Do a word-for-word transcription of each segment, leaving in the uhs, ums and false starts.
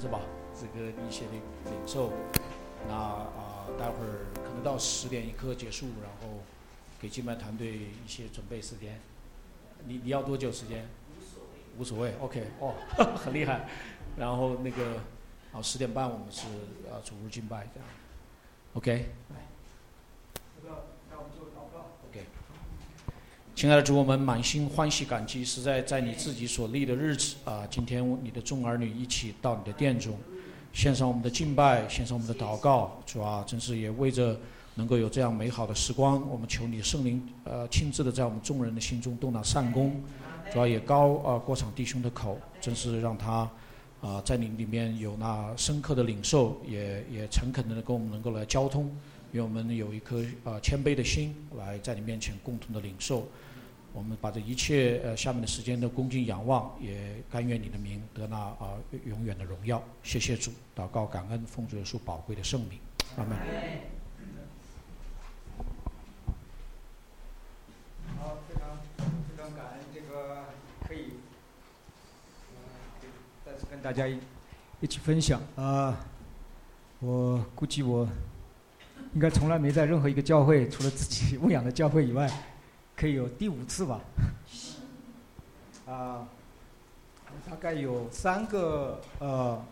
是吧？这个一些领领受。那啊、呃，待会儿可能到十点一刻结束，然后给敬拜团队一些准备时间。你你要多久时间？无所谓。无所谓 ，OK， 哦，很厉害。然后那个啊，十点半我们是啊主日敬拜这样。OK。OK。亲爱的主，我们满心欢喜感激，实在在你自己所立的日子啊，今天你的众儿女一起到你的殿中，献上我们的敬拜，献上我们的祷告。主啊，真是也为着能够有这样美好的时光，我们求你圣灵呃亲自的在我们众人的心中动那善功。主要也高啊郭场弟兄的口，真是让他啊在你里面有那深刻的领受，也也诚恳的跟我们能够来交通。愿我们有一颗啊谦卑的心，来在你面前共同的领受。我们把这一切呃下面的时间都恭敬仰望，也甘愿你的名得那啊永远的荣耀。谢谢主，祷告感恩，奉主耶稣宝贵的圣名，阿门。 好，非常非常感恩这个可以，呃，再次跟大家一一起分享啊、呃。我估计我应该从来没在任何一个教会，除了自己牧养的教会以外，可以有第五次吧。啊、呃，大概有三个呃，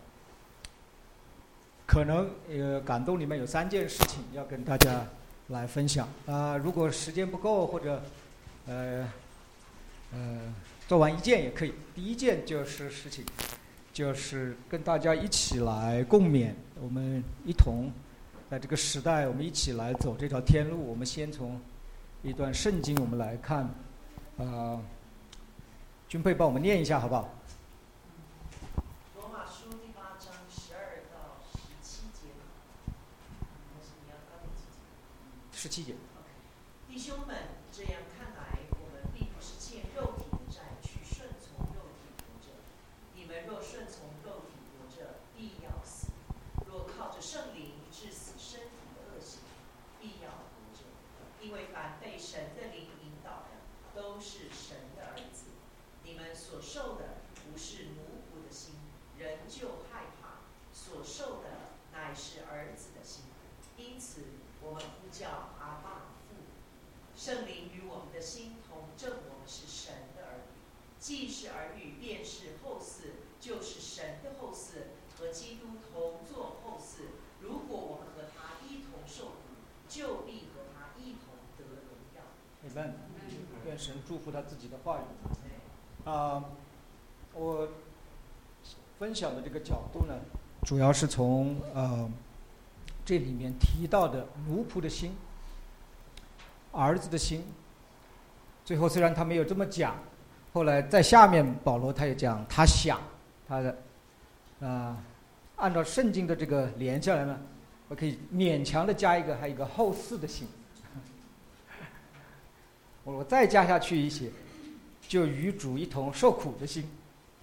可能呃感动里面有三件事情要跟大家来分享啊、呃。如果时间不够或者呃呃做完一件也可以。第一件就是事情，就是跟大家一起来共勉，我们一同在这个时代，我们一起来走这条天路。我们先从一段圣经我们来看，啊、呃，君佩帮我们念一下好不好？ 罗马书第八章十二到十七节，还是你要到第几节？ 十七节。 弟兄们，这样看来，我们并不是借肉体的债去顺从肉体活着。你们若顺从肉体活着，必要死；若靠着圣灵治死身体的恶行，必要活着。因为凡被神的灵引导的，都是神的儿子。你们所受的不是奴仆的心，人就害怕；所受的乃是儿子的心。因此，我们呼叫阿爸父。圣灵与我们的心同证，我们是神的儿女。既是儿女，便是后嗣，就是神的后嗣，和基督同作后嗣。如果我们和他一同受苦，就必和他一同得荣耀。 你们愿神祝福他自己的话语。啊、呃，我分享的这个角度呢，主要是从呃这里面提到的奴仆的心、儿子的心。最后虽然他没有这么讲，后来在下面保罗他也讲，他想他的啊、呃，按照圣经的这个连下来呢，我可以勉强的加一个，还有一个后嗣的心。我再加下去一些，就与主一同受苦的心。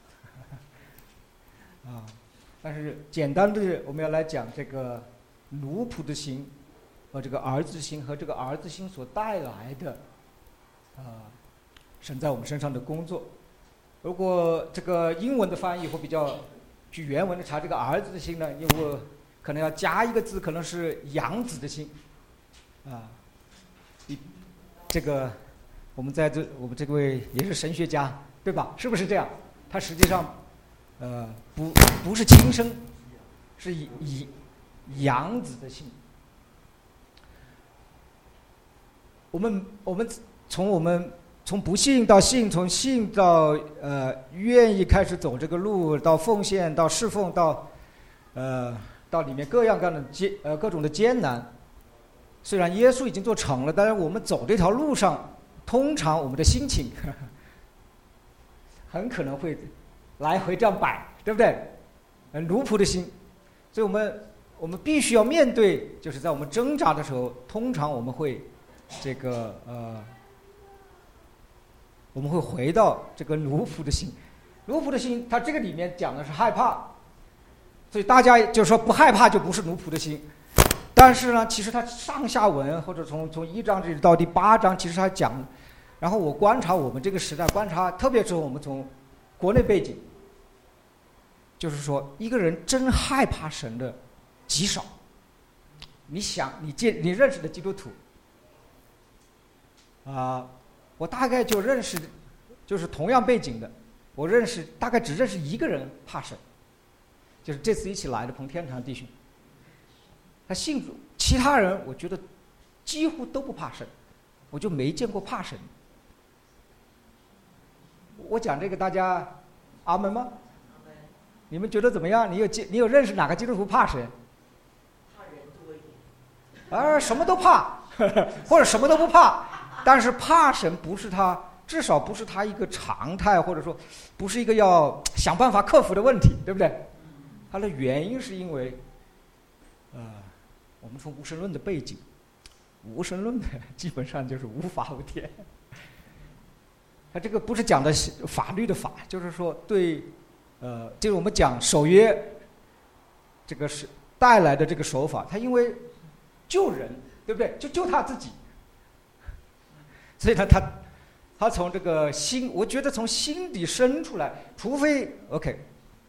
啊，但是简单的我们要来讲这个奴仆的心和这个儿子心和这个儿子心所带来的啊神在我们身上的工作。如果这个英文的翻译或比较据原文的查，这个儿子的心呢，因为可能要加一个字，可能是养子的心啊。这个我们在这我们这位也是神学家对吧？是不是这样？他实际上呃不不是亲生，是以以养子的心。我们我们从我们从不信到信，从信到呃愿意开始走这个路，到奉献，到侍奉，到呃到里面各样各样的艰呃各种的艰难。虽然耶稣已经做成了，但是我们走这条路上，通常我们的心情呵呵很可能会来回这样摆，对不对？呃奴仆的心，所以我们我们必须要面对，就是在我们挣扎的时候，通常我们会这个呃，我们会回到这个奴仆的心。奴仆的心，它这个里面讲的是害怕，所以大家就说不害怕就不是奴仆的心。但是呢，其实它上下文或者从从一章这到第八章，其实它讲。然后我观察我们这个时代，观察特别是我们从国内背景， 就是说一个人真害怕神的极少。你想，你见你认识的基督徒，啊、呃，我大概就认识，就是同样背景的，我认识大概只认识一个人怕神，就是这次一起来的彭天堂弟兄。他信主，其他人我觉得几乎都不怕神，我就没见过怕神。我讲这个大家阿门吗？你们觉得怎么样？你有你有认识哪个基督徒怕神？啊，什么都怕，或者什么都不怕，但是怕神不是他，至少不是他一个常态，或者说不是一个要想办法克服的问题，对不对？它的原因是因为，呃，我们从无神论的背景，无神论的基本上就是无法无天。他这个不是讲的法律的法，就是说对，呃，就是我们讲守约，这个是带来的这个手法，他因为救人，对不对？就救他自己，所以他他他从这个心，我觉得从心底生出来，除非 OK，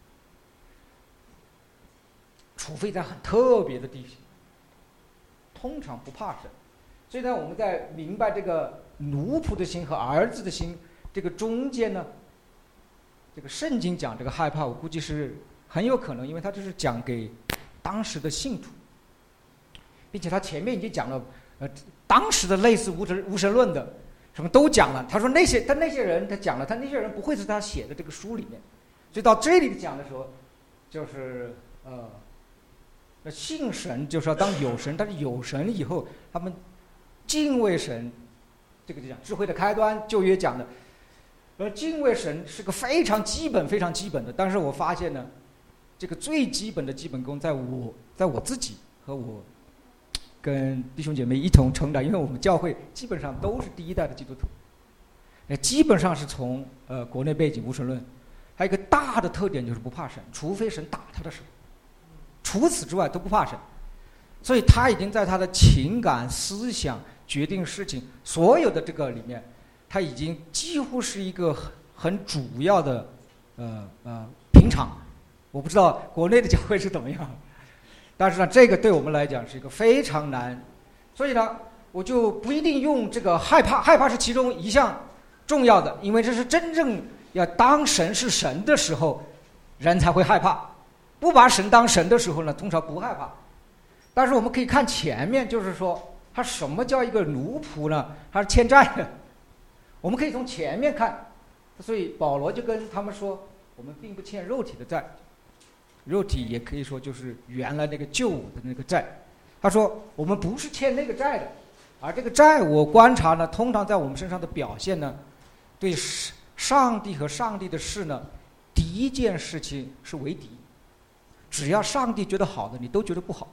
除非在很特别的地方，通常不怕神。所以呢，我们在明白这个奴仆的心和儿子的心这个中间呢，这个圣经讲这个害怕，我估计是很有可能，因为他这是讲给当时的信徒。并且他前面已经讲了，呃，当时的类似无神无神论的，什么都讲了。他说那些他那些人，他讲了，他那些人不会是他写的这个书里面，所以到这里讲的时候，就是呃，那信神就是要当有神，但是有神以后，他们敬畏神，这个就讲智慧的开端，旧约讲的，而敬畏神是个非常基本、非常基本的。但是我发现呢，这个最基本的基本功，在我在我自己和我跟弟兄姐妹一同成长，因为我们教会基本上都是第一代的基督徒，呃，基本上是从呃国内背景无神论，还有一个大的特点就是不怕神，除非神打他的时候，除此之外都不怕神，所以他已经在他的情感、思想、决定事情所有的这个里面，他已经几乎是一个很很主要的呃呃平常。我不知道国内的教会是怎么样。但是呢，这个对我们来讲是一个非常难，所以呢，我就不一定用这个害怕，害怕是其中一项重要的，因为这是真正要当神是神的时候，人才会害怕。不把神当神的时候呢，通常不害怕。但是我们可以看前面，就是说，他什么叫一个奴仆呢？他是欠债的。我们可以从前面看，所以保罗就跟他们说，我们并不欠肉体的债。肉体也可以说就是原来那个旧的那个债，他说我们不是欠那个债的，而这个债我观察呢，通常在我们身上的表现呢，对上帝和上帝的事呢，第一件事情是为敌，只要上帝觉得好的，你都觉得不好；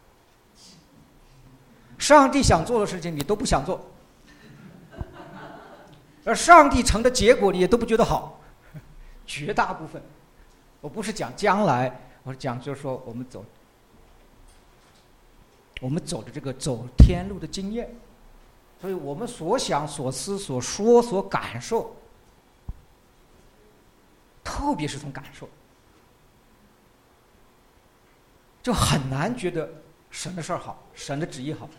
上帝想做的事情，你都不想做；而上帝成的结果，你也都不觉得好，绝大部分。我不是讲将来，我是讲就是说我们走，我们走的这个走天路的经验，所以我们所想、所思、所说、所感受，特别是从感受，就很难觉得神的事儿好，神的旨意好。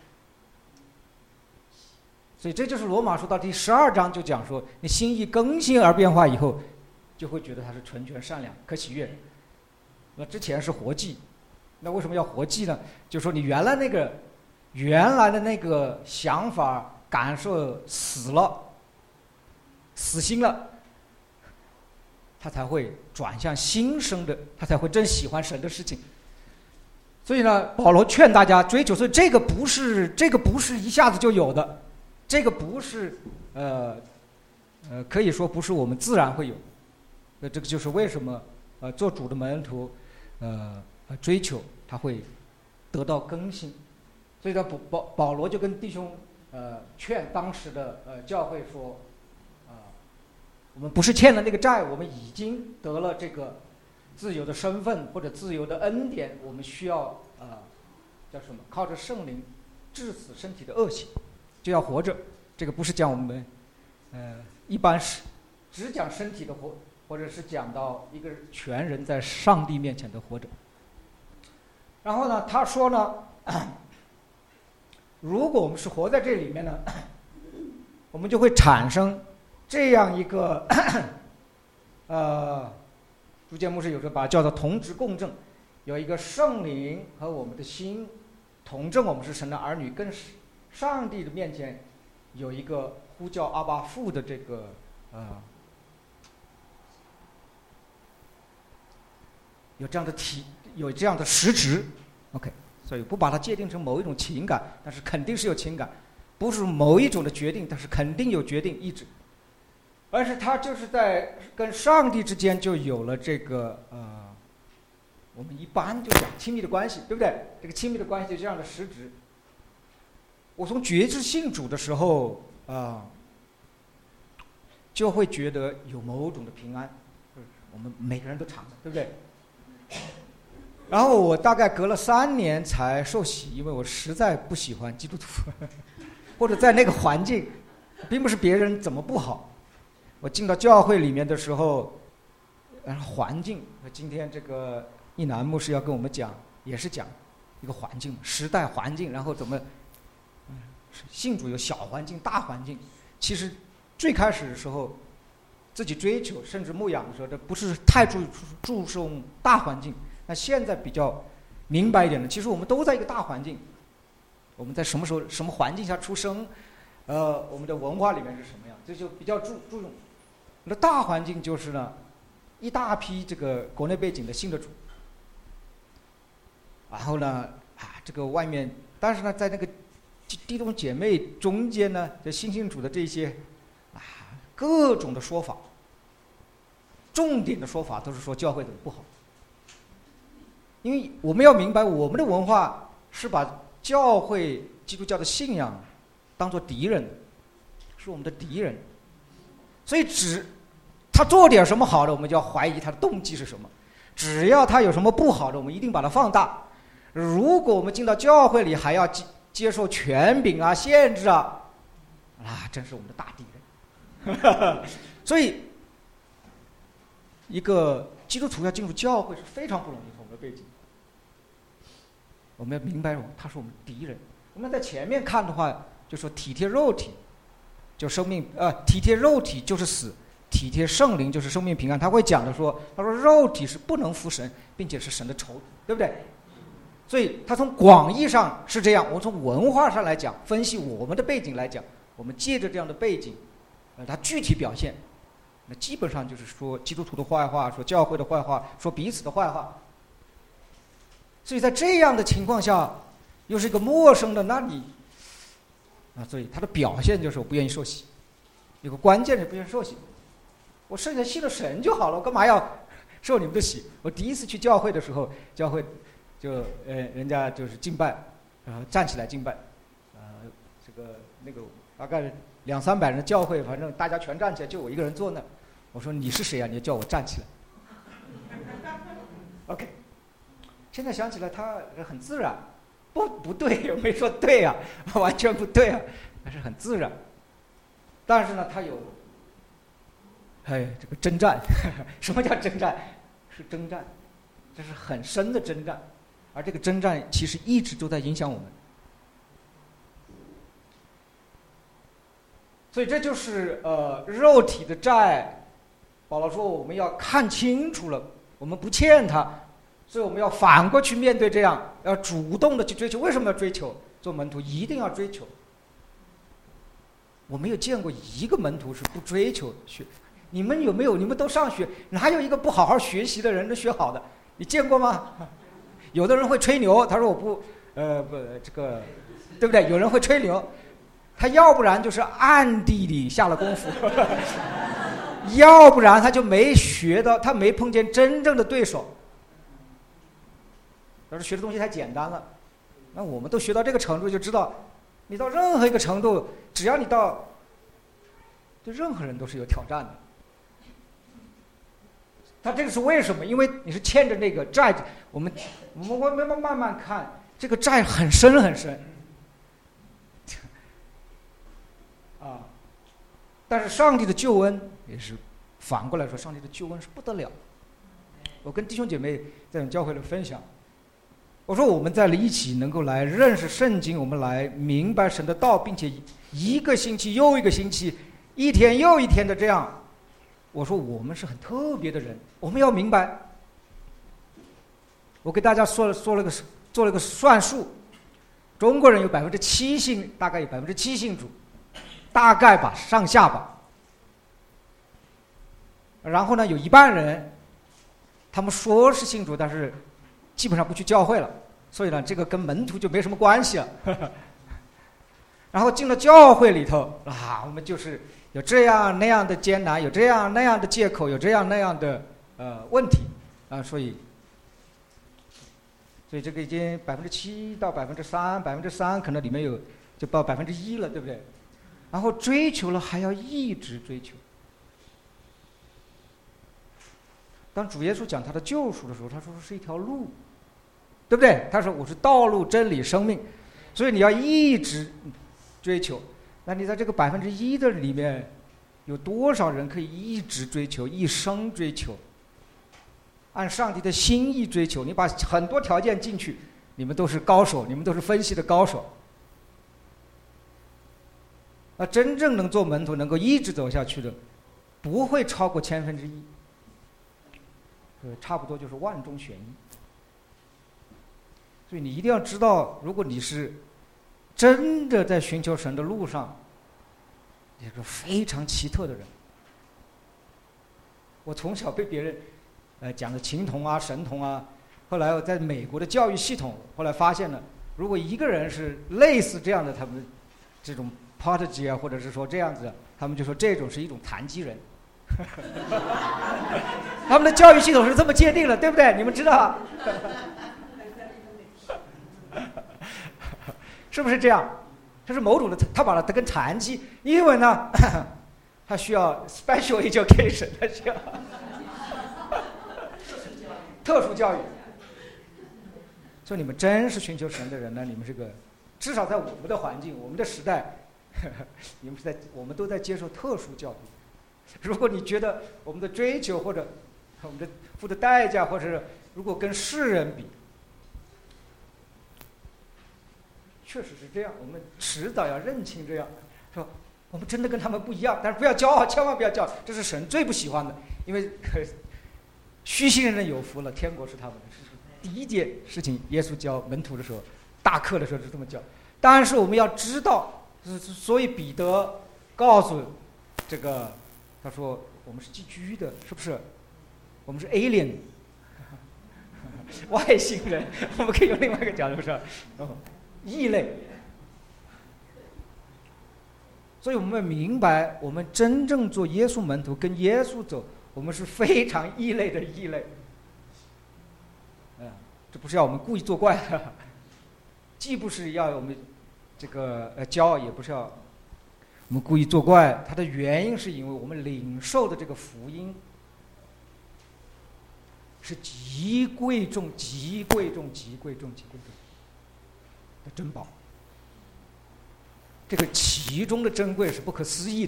所以这就是罗马书到第十二章就讲说，你心意更新而变化以后，就会觉得它是纯全善良可喜悦。那之前是活祭，那为什么要活祭呢？就是说你原来那个原来的那个想法感受死了，死心了，他才会转向新生的，他才会真喜欢神的事情。所以呢，保罗劝大家追求，所以这个不是这个不是一下子就有的，这个不是呃呃可以说不是我们自然会有。那这个就是为什么呃做主的门徒呃追求他会得到更新。所以呢，保保保罗就跟弟兄呃劝当时的呃教会说，啊、呃，我们不是欠了那个债，我们已经得了这个自由的身份或者自由的恩典，我们需要呃叫什么？靠着圣灵治死身体的恶行，就要活着。这个不是讲我们呃一般是只讲身体的活或者是讲到一个全人在上帝面前的活着。然后呢，他说呢，如果我们是活在这里面呢，我们就会产生这样一个，呃，朱建牧师有时候把它叫做同质共振，有一个圣灵和我们的心同证，我们是神的儿女，跟上帝的面前有一个呼叫阿爸父的这个呃，有这样的体，有这样的实质 ，OK， 所以不把它界定成某一种情感，但是肯定是有情感，不是某一种的决定，但是肯定有决定意志，而是它就是在跟上帝之间就有了这个呃，我们一般就讲亲密的关系，对不对？这个亲密的关系就这样的实质。我从觉知信主的时候啊、呃，就会觉得有某种的平安，我们每个人都尝的，对不对？然后我大概隔了三年才受洗，因为我实在不喜欢基督徒，或者在那个环境，并不是别人怎么不好。我进到教会里面的时候，然后环境，今天这个一南牧师要跟我们讲，也是讲一个环境、时代环境，然后怎么。信主有小环境、大环境。其实最开始的时候，自己追求甚至牧养的时候，这不是太注注重大环境。那现在比较明白一点的，其实我们都在一个大环境。我们在什么时候、什么环境下出生，呃，我们的文化里面是什么样，这就比较注注重。那大环境就是呢，一大批这个国内背景的信的主，然后呢，啊，这个外面，但是呢，在那个弟兄姐妹中间呢，这新信主的这些啊各种的说法，重点的说法都是说教会怎么不好。因为我们要明白，我们的文化是把教会基督教的信仰当作敌人，是我们的敌人。所以只他做点什么好的，我们就要怀疑他的动机是什么；只要他有什么不好的，我们一定把它放大。如果我们进到教会里还要接受权柄啊、限制啊，啊，真是我们的大敌人。所以，一个基督徒要进入教会是非常不容易的，我们的背景。我们要明白，他是我们敌人。我们在前面看的话，就说体贴肉体，就生命呃，体贴肉体就是死，体贴圣灵就是生命平安。他会讲的说，他说肉体是不能服神，并且是神的仇敌，对不对？所以他从广义上是这样，我从文化上来讲，分析我们的背景来讲，我们借着这样的背景，呃，它具体表现，那基本上就是说基督徒的坏话，说教会的坏话，说彼此的坏话。所以在这样的情况下，又是一个陌生的，那你啊，所以他的表现就是我不愿意受洗。有个关键是不愿意受洗，我剩下信了神就好了，我干嘛要受你们的洗？我第一次去教会的时候，教会。就呃，人家就是敬拜，然后站起来敬拜，呃，这个那个大概两三百人的教会，反正大家全站起来，就我一个人坐那。我说你是谁啊？你叫我站起来。OK， 现在想起来他很自然，不不对，我没说对啊，完全不对啊，但是很自然。但是呢，他有，哎，这个征战，什么叫征战？是征战，这是很深的征战。而这个征战其实一直都在影响我们，所以这就是呃肉体的债。保罗说我们要看清楚了，我们不欠他，所以我们要反过去面对，这样要主动的去追求。为什么要追求？做门徒一定要追求。我没有见过一个门徒是不追求学。你们有没有？你们都上学，哪有一个不好好学习的人能学好的？你见过吗？有的人会吹牛，他说我不，呃不，这个，对不对？有人会吹牛，他要不然就是暗地里下了功夫，要不然他就没学到，他没碰见真正的对手。他说学的东西太简单了，那我们都学到这个程度，就知道，你到任何一个程度，只要你到，对任何人都是有挑战的。他这个是为什么？因为你是欠着那个债，我们我们会慢慢慢慢看，这个债很深很深，啊，但是上帝的救恩也是反过来说，上帝的救恩是不得了。我跟弟兄姐妹在我们教会里分享，我说我们在一起能够来认识圣经，我们来明白神的道，并且一个星期又一个星期，一天又一天的这样，我说我们是很特别的人，我们要明白。我给大家说了说了个做了个算术，中国人有百分之七信，大概有百分之七信主，大概吧，上下吧。然后呢，有一半人，他们说是信主，但是基本上不去教会了，所以呢，这个跟门徒就没什么关系了。然后进了教会里头啊，我们就是有这样那样的艰难，有这样那样的借口，有这样那样的呃问题啊，所以，所以这个已经百分之七到百分之三，百分之三可能里面有就到百分之一了，对不对？然后追求了还要一直追求。当主耶稣讲他的救赎的时候，他说是一条路，对不对？他说我是道路、真理、生命，所以你要一直追求。那你在这个百分之一的里面，有多少人可以一直追求、一生追求，按上帝的心意追求？你把很多条件进去，你们都是高手，你们都是分析的高手。那真正能做门徒、能够一直走下去的，不会超过千分之一。呃，差不多就是万中选一。所以你一定要知道，如果你是真的在寻求神的路上，你是个非常奇特的人。我从小被别人呃讲的情童啊、神童啊，后来我在美国的教育系统，后来发现了，如果一个人是类似这样的，他们这种 prodigy 啊，或者是说这样子，他们就说这种是一种残疾人。他们的教育系统是这么界定的，对不对？你们知道是不是这样？这是某种的，他把它跟残疾，因为呢，他需要 special education， 他需要特殊教育。所以你们真是寻求神的人呢，你们这个至少在我们的环境、我们的时代，你们是在我们都在接受特殊教育。如果你觉得我们的追求或者我们的付的代价，或者是如果跟世人比，确实是这样，我们迟早要认清这样，说我们真的跟他们不一样，但是不要骄傲，千万不要骄傲，这是神最不喜欢的，因为虚心人有福了，天国是他们的。是第一件事情，耶稣教门徒的时候，大课的时候是这么教。但是我们要知道，所以彼得告诉这个。他说：“我们是寄居的，是不是？我们是 alien， 外星人。我们可以用另外一个角度说，哦，异类。所以我们明白，我们真正做耶稣门徒，跟耶稣走，我们是非常异类的异类。嗯，这不是要我们故意作怪，既不是要我们这个呃骄傲，也不是要。”我们故意作怪，它的原因是因为我们领受的这个福音是极贵重、极贵重、极贵重、极贵重的珍宝。这个其中的珍贵是不可思议的。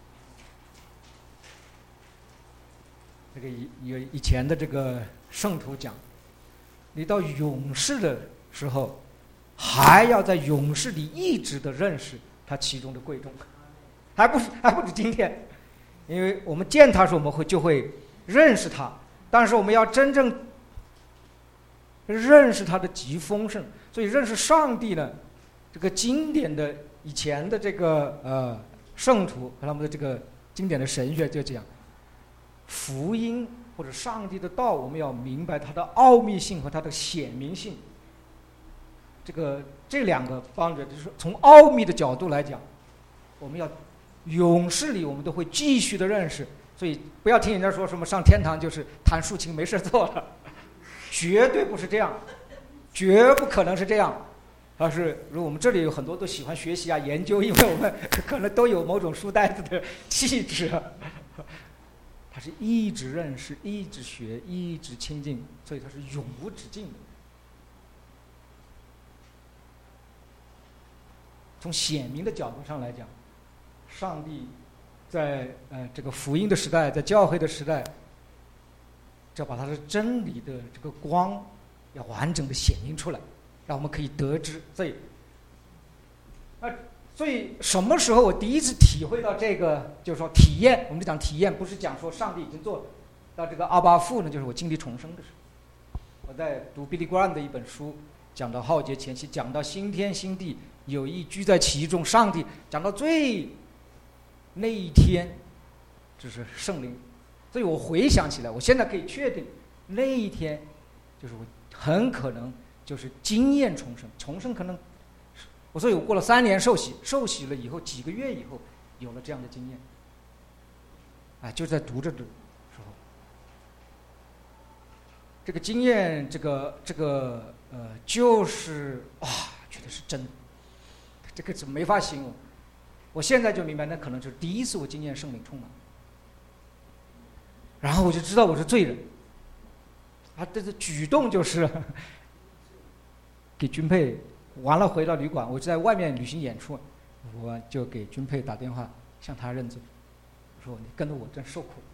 这个有以前的这个圣徒讲，你到永世的时候，还要在永世里一直的认识它其中的贵重。还不是还不止今天，因为我们见他时，我们会就会认识他，但是我们要真正认识他的极丰盛，所以认识上帝呢，这个经典的以前的这个呃圣徒和他们的这个经典的神学就讲，福音或者上帝的道，我们要明白它的奥秘性和它的显明性。这个这两个方面，就是从奥秘的角度来讲，我们要。永世里我们都会继续的认识，所以不要听人家说什么上天堂就是弹竖琴没事做了，绝对不是这样，绝不可能是这样。而是如果我们这里有很多都喜欢学习啊研究，因为我们可能都有某种书呆子的气质，他是一直认识、一直学、一直亲近，所以他是永无止境的。从显明的角度上来讲，上帝在呃这个福音的时代，在教会的时代，要把它的真理的这个光要完整的显明出来，让我们可以得知。所以，啊，所以什么时候我第一次体会到这个，就是说体验，我们讲体验，不是讲说上帝已经做到这个阿爸父呢，就是我经历重生的时候。我在读 Billy Graham 的一本书，讲到浩劫前夕，讲到新天新地，有意居在其中，上帝讲到最那一天，就是圣灵。所以我回想起来，我现在可以确定，那一天就是我很可能就是经验重生，重生可能，我所以我过了三年受洗，受洗了以后几个月以后有了这样的经验，啊，就在读着的时候，这个经验，这个这个呃，就是啊，觉得是真的，这个是没法形容。我现在就明白，那可能就是第一次我经验圣灵充满。然后我就知道我是罪人，啊，这个举动就是给君佩，完了回到旅馆，我就在外面旅行演出，我就给君佩打电话向他认罪，我说你跟着我真受苦，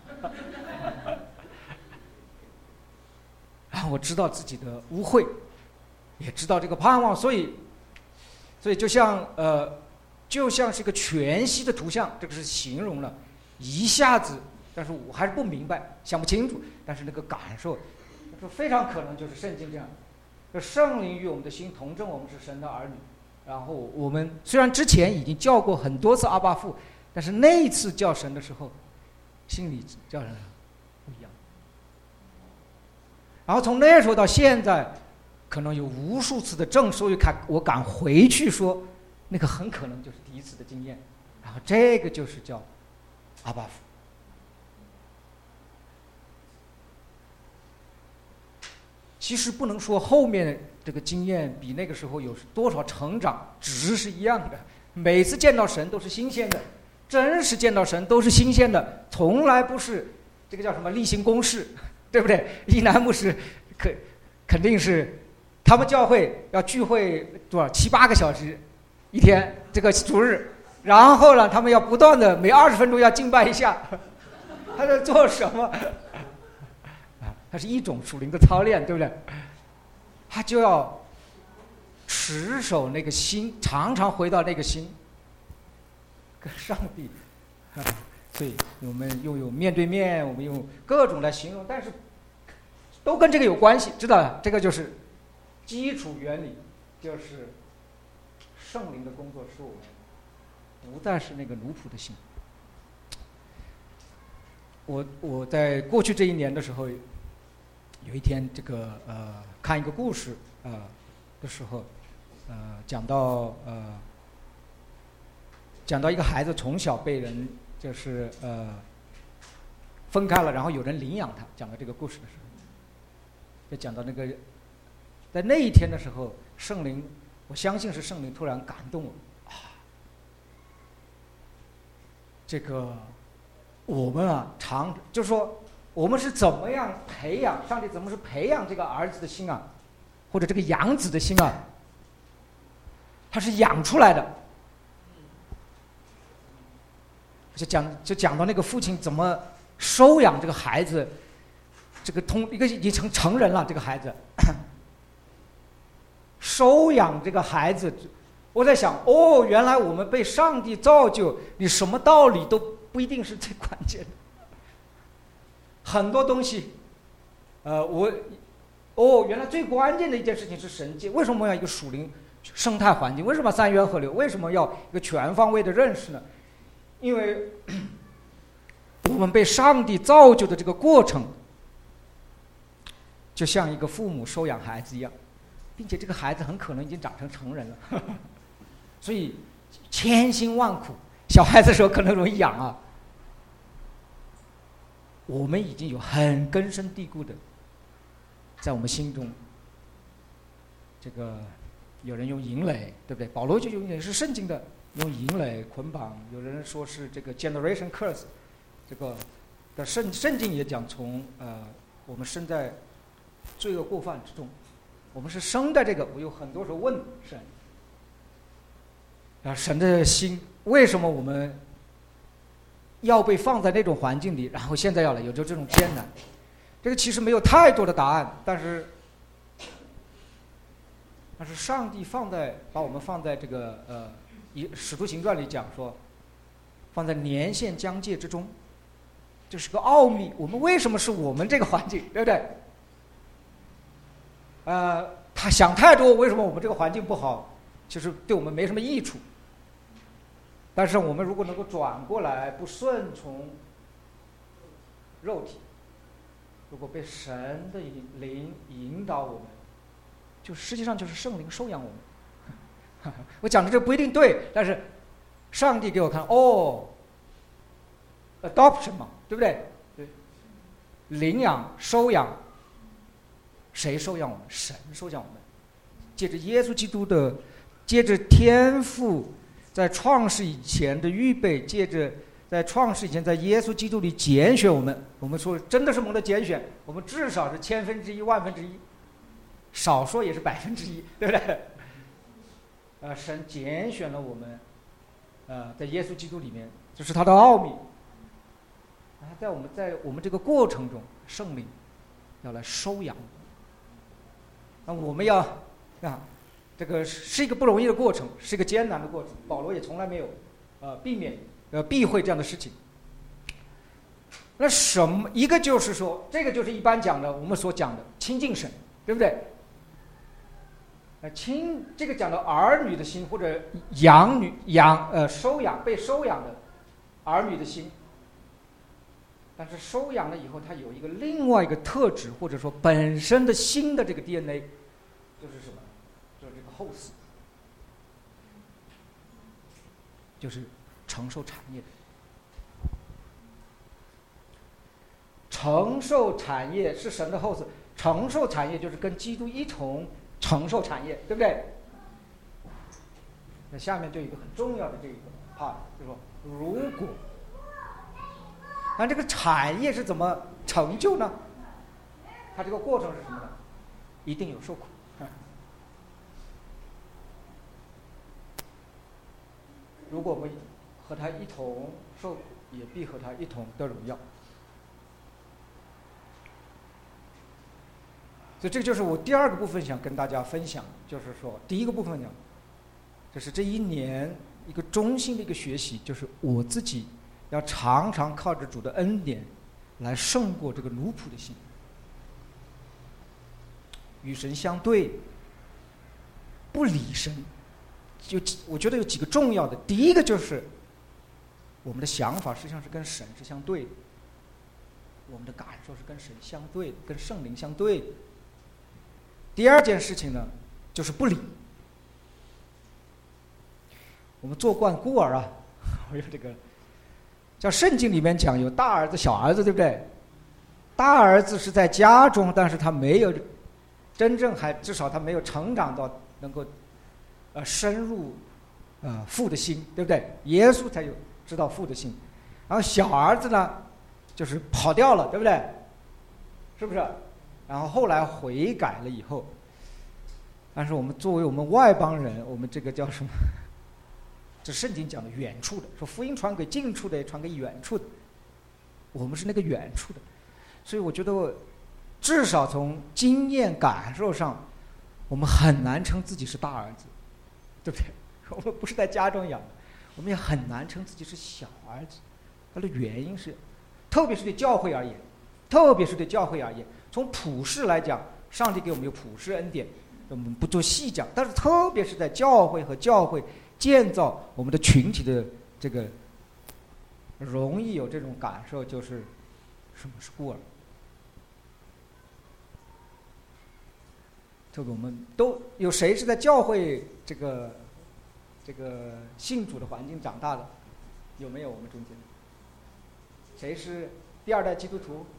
然后我知道自己的污秽，也知道这个盼望，所以，所以就像呃，就像是一个全息的图像，这个是形容了，一下子。但是我还是不明白，想不清楚。但是那个感受，就非常可能就是圣经这样，就圣灵与我们的心同证，我们是神的儿女。然后我们虽然之前已经叫过很多次阿爸父，但是那一次叫神的时候，心里叫人不一样。然后从那时候到现在，可能有无数次的证，所以看我敢回去说，那个很可能就是第一次的经验。然后这个就是叫阿爸父。其实不能说后面这个经验比那个时候有多少成长，值是一样的。每次见到神都是新鲜的，真实见到神都是新鲜的，从来不是这个叫什么例行公事，对不对？一南牧师肯肯定是他们教会要聚会多少七八个小时一天这个主日，然后呢，他们要不断的每二十分钟要敬拜一下，他在做什么？它是一种属灵的操练，对不对？他就要持守那个心，常常回到那个心，跟上帝。所以我们又有面对面，我们用各种来形容，但是都跟这个有关系，知道了？这个就是基础原理，就是圣灵的工作使我们不再是那个奴仆的心。我我在过去这一年的时候。有一天，这个呃，看一个故事啊、呃、的时候，呃，讲到呃，讲到一个孩子从小被人就是呃分开了，然后有人领养他。讲到这个故事的时候，就讲到那个，在那一天的时候，圣灵，我相信是圣灵突然感动我啊，这个我们啊，常就是说。我们是怎么样培养上帝？怎么是培养这个儿子的心啊，或者这个养子的心啊？他是养出来的。就讲就讲到那个父亲怎么收养这个孩子，这个通一个已经成成人了，这个孩子收养这个孩子，我在想，哦，原来我们被上帝造就，你什么道理都不一定是最关键的。很多东西，呃，我，哦，原来最关键的一件事情是神界。为什么要一个属灵生态环境？为什么三源河流？为什么要一个全方位的认识呢？因为我们被上帝造就的这个过程，就像一个父母收养孩子一样，并且这个孩子很可能已经长成成人了，呵呵，所以千辛万苦，小孩子的时候可能容易养啊。我们已经有很根深蒂固的，在我们心中，这个有人用营垒，对不对？保罗就用也是圣经的，用营垒捆绑。有人说是这个 generation curse， 这个的圣圣经也讲从呃我们生在罪恶过犯之中，我们是生在这个。我有很多时候问神，啊，神的心为什么我们要被放在那种环境里，然后现在要来有着这种艰难？这个其实没有太多的答案，但是但是上帝放在把我们放在这个呃《使徒行传》里讲说，放在年限疆界之中，这是个奥秘。我们为什么是我们这个环境，对不对？呃，他想太多，为什么我们这个环境不好？其实对我们没什么益处。但是我们如果能够转过来，不顺从肉体，如果被神的灵引导我们，就实际上就是圣灵收养我们。我讲的这不一定对，但是上帝给我看，哦 ，adoption 嘛，对不对？对，领养、收养，谁收养我们？神收养我们，借着耶稣基督的，借着天父在创世以前的预备，借着在创世以前在耶稣基督里拣选我们。我们说真的是蒙的拣选，我们至少是千分之一、万分之一，少说也是百分之一，对不对？呃，神拣选了我们，呃，在耶稣基督里面，这是他的奥秘。然后在我们在我们这个过程中，圣灵要来收养。那我们要啊，这个是一个不容易的过程，是一个艰难的过程。保罗也从来没有呃避免呃避讳这样的事情。那什么？一个就是说，这个就是一般讲的我们所讲的亲近神，对不对？呃，亲，这个讲的儿女的心，或者养女养呃收养被收养的儿女的心。但是收养了以后，它有一个另外一个特质，或者说本身的心的这个 D N A， 就是什么？就是这个后嗣，就是承受产业的。承受产业是神的后嗣，承受产业就是跟基督一同承受产业，对不对？那下面就有一个很重要的这个 part， 就是说，如果那这个产业是怎么成就呢？它这个过程是什么呢？一定有受苦。如果我们和他一同受苦，也必和他一同得荣耀。所以这就是我第二个部分想跟大家分享，就是说第一个部分讲，就是这一年一个中心的一个学习，就是我自己要常常靠着主的恩典来胜过这个奴仆的心，与神相对，不理神。就我觉得有几个重要的，第一个就是我们的想法实际上是跟神是相对的，我们的感受是跟神相对的，跟圣灵相对的。第二件事情呢，就是不理。我们做惯孤儿啊，我有这个叫圣经里面讲有大儿子小儿子，对不对？大儿子是在家中，但是他没有真正还至少他没有成长到能够呃深入呃父的心，对不对？耶稣才有知道父的心。然后小儿子呢就是跑掉了，对不对？是不是？然后后来悔改了以后，但是我们作为我们外邦人，我们这个叫什么？这圣经讲的远处的，说福音传给近处的，也传给远处的。我们是那个远处的，所以我觉得，至少从经验感受上，我们很难称自己是大儿子，对不对？我们不是在家中养的，我们也很难称自己是小儿子。它的原因是，特别是对教会而言，特别是对教会而言，从普世来讲，上帝给我们有普世恩典，我们不做细讲，但是特别是在教会和教会建造我们的群体的这个，容易有这种感受，就是什么是孤儿。特别我们都有谁是在教会这个这个信主的环境长大的？有没有我们中间？谁是第二代基督徒？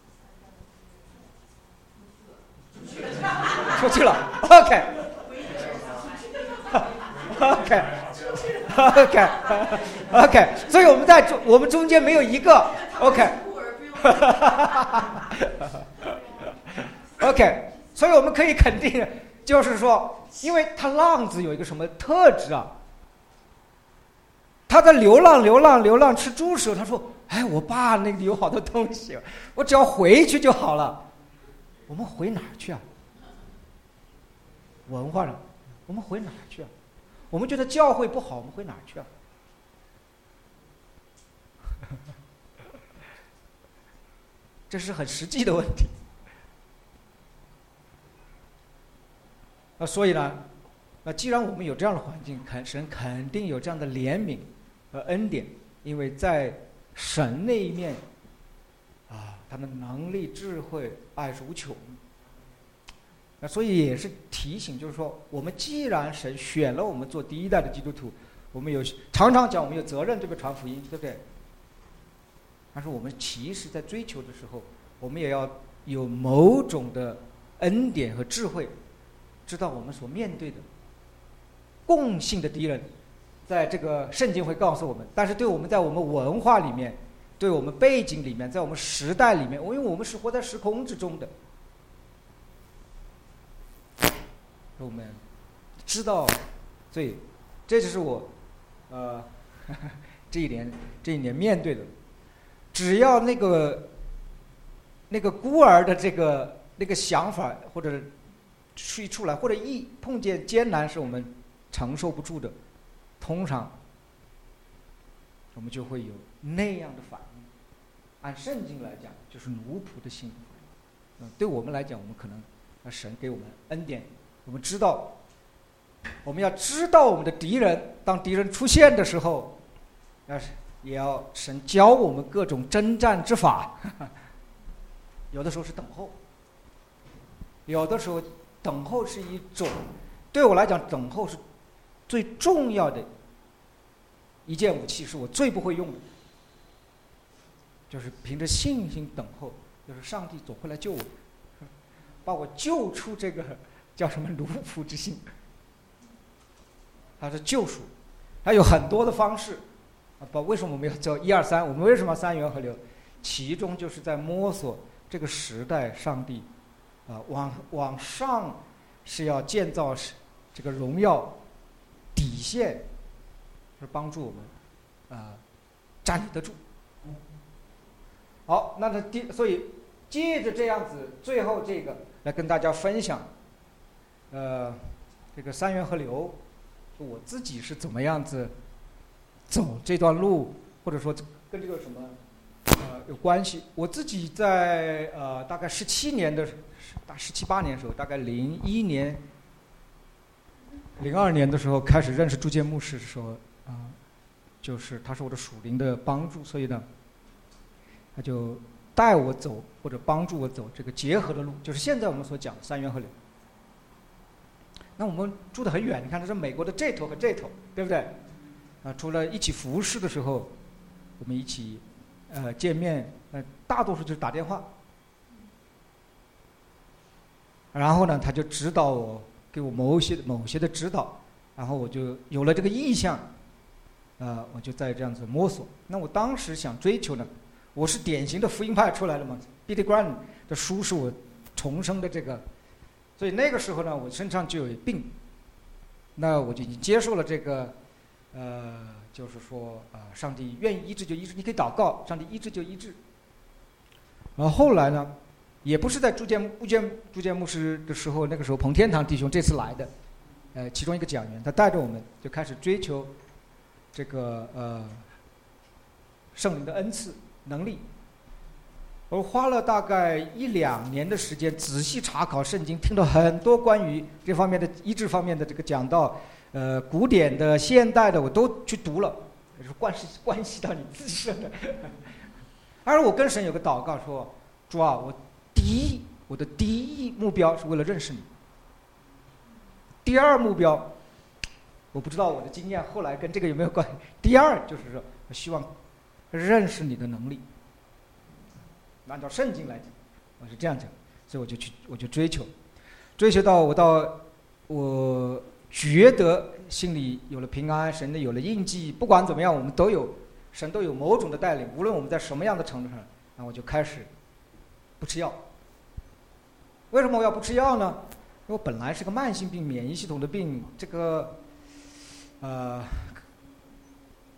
出去了。OK。OK。OK。OK。所以我们在中我们中间没有一个 OK。OK。所以我们可以肯定，就是说，因为他浪子有一个什么特质啊？ 他在流浪流浪流浪吃猪食，他说：“哎，我爸那里有好多东西，我只要回去就好了。”我们回哪儿去啊？文化上，我们回哪儿去啊？我们觉得教会不好，我们回哪儿去啊？这是很实际的问题。那所以呢，那既然我们有这样的环境，肯神肯定有这样的怜悯和恩典，因为在神那一面，啊，他的能力、智慧、爱是无穷。那所以也是提醒，就是说，我们既然神选了我们做第一代的基督徒，我们有常常讲我们有责任对不对？传福音，对不对？但是我们其实在追求的时候，我们也要有某种的恩典和智慧，知道我们所面对的共性的敌人，在这个圣经会告诉我们，但是对我们在我们文化里面，对我们背景里面，在我们时代里面，因为我们是活在时空之中的，我们知道，所以这就是我呃呵呵这一年这一年面对的，只要那个那个孤儿的这个那个想法或者一出来，或者一碰见艰难是我们承受不住的，通常我们就会有那样的反应。按圣经来讲，就是奴仆的心。嗯，对我们来讲，我们可能啊，神给我们恩典，我们知道，我们要知道我们的敌人，当敌人出现的时候，要是也要神教我们各种征战之法。有的时候是等候，有的时候等候是一种，对我来讲，等候是最重要的一件武器，是我最不会用的，就是凭着信心等候，就是上帝总会来救我，把我救出这个叫什么奴仆之心。它是救赎，它有很多的方式。啊，不，为什么我们要叫一二三？我们为什么要三元河流？其中就是在摸索这个时代，上帝啊，往往上是要建造这个荣耀底线，是帮助我们啊站立得住。好，那他第所以借着这样子，最后这个来跟大家分享，呃，这个三元河流，我自己是怎么样子走这段路，或者说跟这个什么呃有关系。我自己在呃大概十七年的大十七八年的时候，大概零一年、零二年的时候开始认识朱建牧师的时候，啊、呃，就是他是我的属灵的帮助，所以呢，他就带我走或者帮助我走这个结合的路，就是现在我们所讲的三元河流。那我们住得很远，你看这是美国的这头和这头，对不对？啊，除了一起服侍的时候，我们一起呃见面，呃大多数就是打电话。然后呢，他就指导我，给我某些某些的指导，然后我就有了这个意向，呃，我就在这样子摸索。那我当时想追求呢，我是典型的福音派出来的嘛 ，Billy Graham 的书是我重生的这个。所以那个时候呢，我身上就有病，那我就已经接受了这个，呃，就是说啊、呃，上帝愿意医治就医治，你可以祷告，上帝医治就医治。然后后来呢，也不是在朱建朱建朱建牧师的时候，那个时候彭天堂弟兄这次来的，呃，其中一个讲员，他带着我们就开始追求这个呃圣灵的恩赐能力。我花了大概一两年的时间，仔细查考圣经，听了很多关于这方面的医治方面的这个讲道，呃，古典的、现代的，我都去读了，也是关系关系到你自身的。而我跟神有个祷告说：“主啊，我第一，我的第一目标是为了认识你；第二目标，我不知道我的经验后来跟这个有没有关系。第二就是说，我希望认识你的能力。”按照圣经来讲，我是这样讲，所以我就去，我就追求，追求到我到，我觉得心里有了平安，神的有了印记，不管怎么样，我们都有，神都有某种的带领，无论我们在什么样的程度上，那我就开始不吃药。为什么我要不吃药呢？因为我本来是个慢性病，免疫系统的病，这个，呃，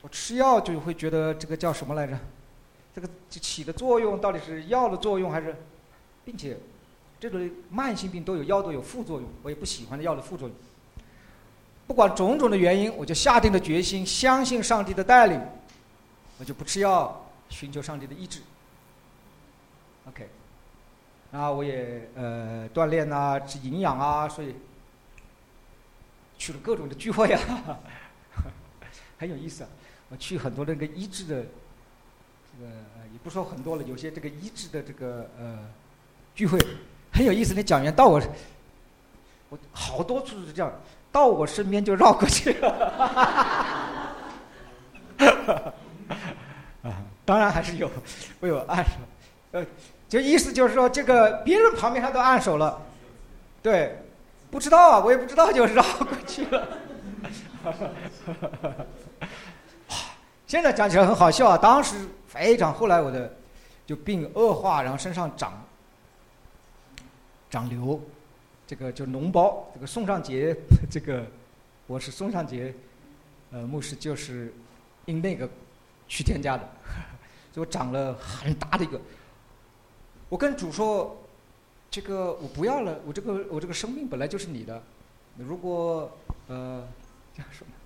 我吃药就会觉得这个叫什么来着？这个起的作用到底是药的作用还是，并且这个慢性病都有药都有副作用，我也不喜欢药的副作用。不管种种的原因，我就下定了决心，相信上帝的带领，我就不吃药，寻求上帝的医治。OK， 然后我也呃锻炼啊，吃营养啊，所以去了各种的聚会啊，很有意思啊。我去很多那个医治的，这个也不说很多了，有些这个医治的这个呃聚会很有意思。那讲员到我，我好多处是这样，到我身边就绕过去了。当然还是有，我有按手，呃，就意思就是说，这个别人旁边他都按手了，对，不知道啊，我也不知道就绕过去了。现在讲起来很好笑啊，当时非常，后来我的就病恶化，然后身上长长瘤，这个就脓包。这个宋尚杰，这个我是宋尚杰，呃，牧师就是因那个去添加的，所以我长了很大的一个。我跟主说，这个我不要了，我这个我这个生命本来就是你的，如果呃这样说。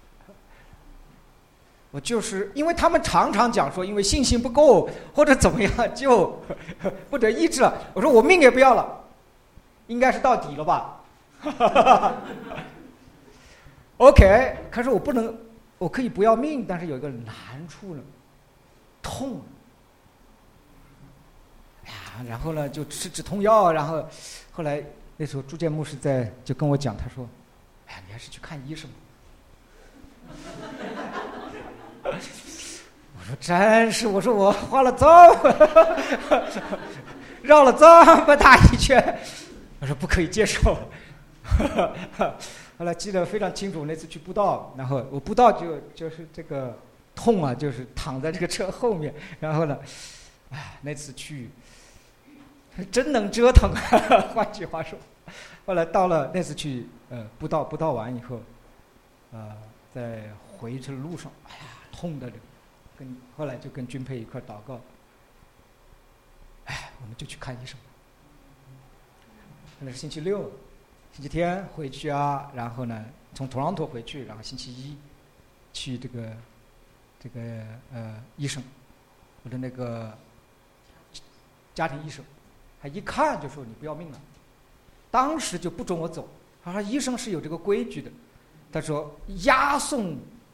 我就是因为他们常常讲说，因为信心不够或者怎么样就不得医治了。我说我命也不要了，应该是到底了吧？OK， 可是我不能，我可以不要命，但是有一个难处呢，痛。哎呀，然后呢就吃止痛药，然后后来那时候朱建牧师在就跟我讲，他说：“哎呀，你还是去看医生。”我说真是，我说我花了这么绕了这么大一圈，我说不可以接受。后来记得非常清楚，那次去布道，然后我布道就就是这个痛啊，就是躺在这个车后面，然后呢，哎，那次去真能折腾。换句话说，后来到了那次去呃布道，布道完以后，呃，在回去的路上，哎呀。痛的，跟后来就跟君佩一块祷告，哎，我们就去看医生。那是星期六，星期天回去啊，然后呢，从托朗托回去，然后星期一去这个这个呃医生，我的那个家庭医生，他一看就说你不要命了，当时就不准我走。他说医生是有这个规矩的，他说押送。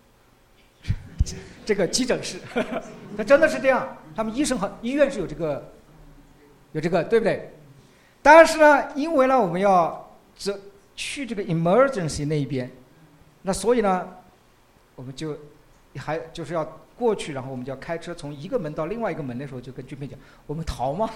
这个急诊室，那真的是这样。他们医生和医院是有这个，有这个，对不对？但是呢，因为呢，我们要这去这个 emergency 那一边，那所以呢，我们就还就是要过去，然后我们就要开车从一个门到另外一个门的时候，就跟军培讲，我们逃吗？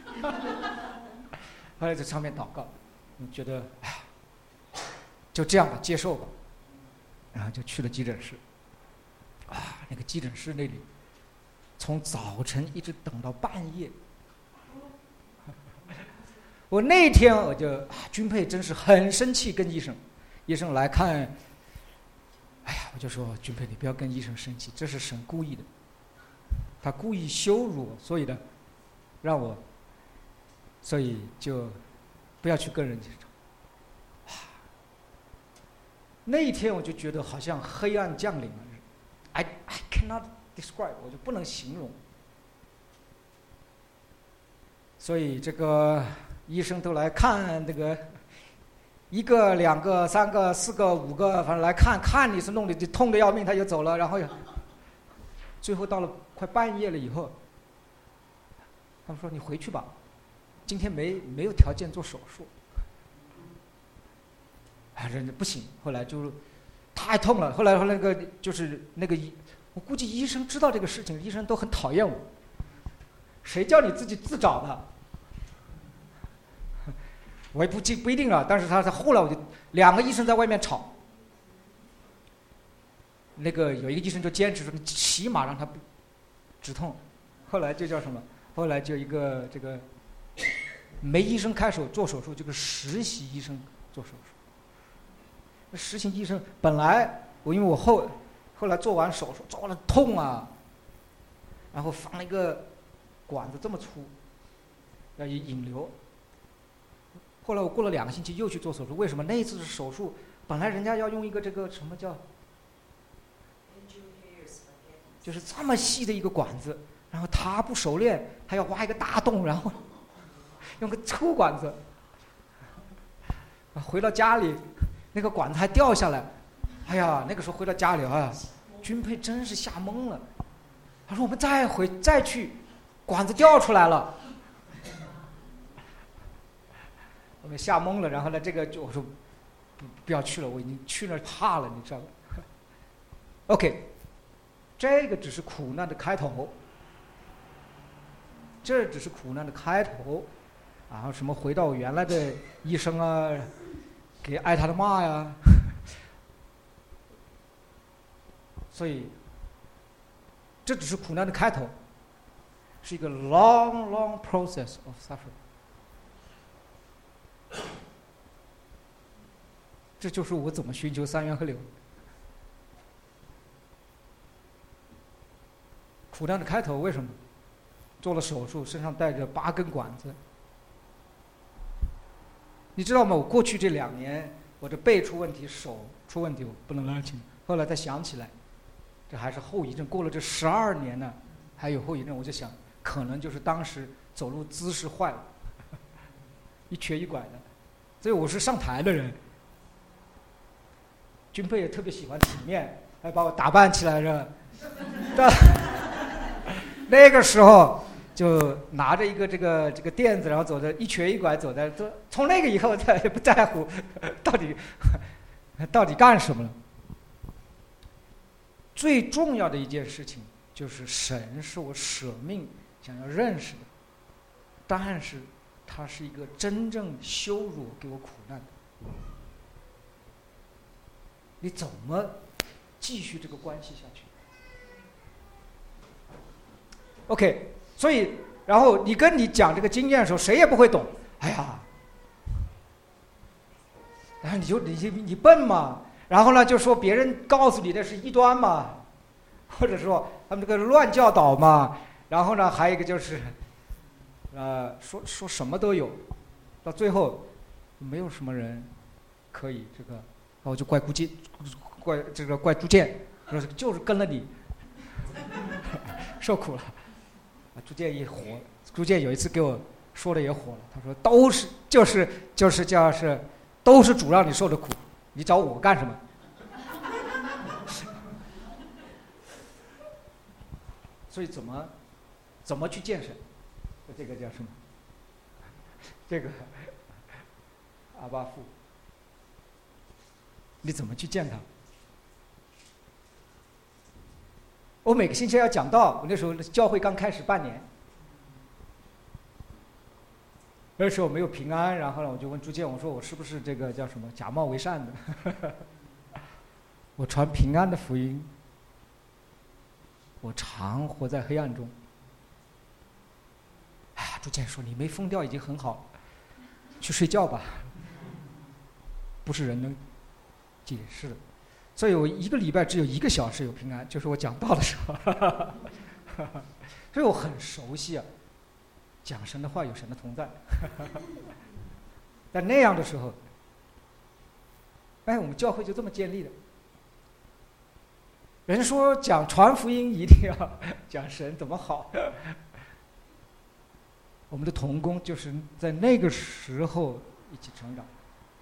后来在上面祷告，你觉得哎，就这样吧，接受吧，然后就去了急诊室。啊，那个急诊室那里，从早晨一直等到半夜。我那天我就啊，军佩真是很生气，跟医生，医生来看，哎呀，我就说军佩，你不要跟医生生气，这是神故意的，他故意羞辱我，所以呢，让我，所以就不要去跟人家吵。啊，那一天我就觉得好像黑暗降临了。I I cannot describe， 我就不能形容。所以这个医生都来看这个，一个、两个、三个、四个、五个，反正来看看你是弄得痛得要命，他就走了。然后最后到了快半夜了以后，他们说你回去吧，今天没没有条件做手术。啊，人家不行，后来就。太痛了，后来后来那个就是那个医，我估计医生知道这个事情，医生都很讨厌我。谁叫你自己自找的？我也不不一定了，但是他他后来我就两个医生在外面吵，那个有一个医生就坚持说你起码让他不止痛，后来就叫什么？后来就一个这个没医生开手做手术，这个实习医生做手术。实习医生本来我因为我后后来做完手术，做了痛啊，然后放了一个管子这么粗，要引流。后来我过了两个星期又去做手术，为什么？那一次是手术，本来人家要用一个这个什么叫，就是这么细的一个管子，然后他不熟练，他要挖一个大洞，然后用个粗管子。回到家里，那个管子还掉下来，哎呀，那个时候回到家里啊，君佩真是吓懵了。他说：“我们再回再去，管子掉出来了。”我们吓懵了，然后呢，这个就我说不不要去了，我已经去那儿怕了，你知道吗 ？OK， 这个只是苦难的开头，这只是苦难的开头，然后什么回到原来的医生啊。给挨他的骂呀，所以这只是苦难的开头，是一个 long long process of suffering。这就是我怎么寻求三元河流。苦难的开头为什么？做了手术，身上带着八根管子。你知道吗？我过去这两年，我的背出问题，手出问题，我不能拉筋。后来才想起来，这还是后遗症。过了这十二年呢，还有后遗症，我就想，可能就是当时走路姿势坏了，一瘸一拐的。所以我是上台的人。军佩也特别喜欢体面，还把我打扮起来着。那个时候。就拿着一个这个这个垫子，然后走着一瘸一拐走在这。从那个以后，再也不在乎到底到底干什么了。最重要的一件事情就是神是我舍命想要认识的，但是他是一个真正羞辱给我苦难的。你怎么继续这个关系下去 ？OK。所以，然后你跟你讲这个经验的时候，谁也不会懂。哎呀，然后你就你你笨嘛，然后呢就说别人告诉你的是异端嘛，或者说他们这个乱教导嘛。然后呢，还有一个就是，呃，说说什么都有，到最后没有什么人可以这个，然后就怪顾建，怪这个怪朱建，说就是跟了你，受苦了。朱建一火，朱建有一次给我说的也火了，他说都是就是就是叫是都是主让你受的苦，你找我干什么？所以怎么怎么去见神？这个叫什么？这个阿巴父，你怎么去见他？我每个星期要讲道，我那时候教会刚开始半年，那时候没有平安，然后呢，我就问朱建，我说我是不是这个叫什么假冒为善的？我传平安的福音，我常活在黑暗中。哎呀，朱建说你没疯掉已经很好了，去睡觉吧，不是人能解释的。所以我一个礼拜只有一个小时有平安，就是我讲道的时候，所以我很熟悉啊，讲神的话有神的同在。在那样的时候，哎，我们教会就这么建立的。人说讲传福音一定要讲神怎么好，我们的同工就是在那个时候一起成长。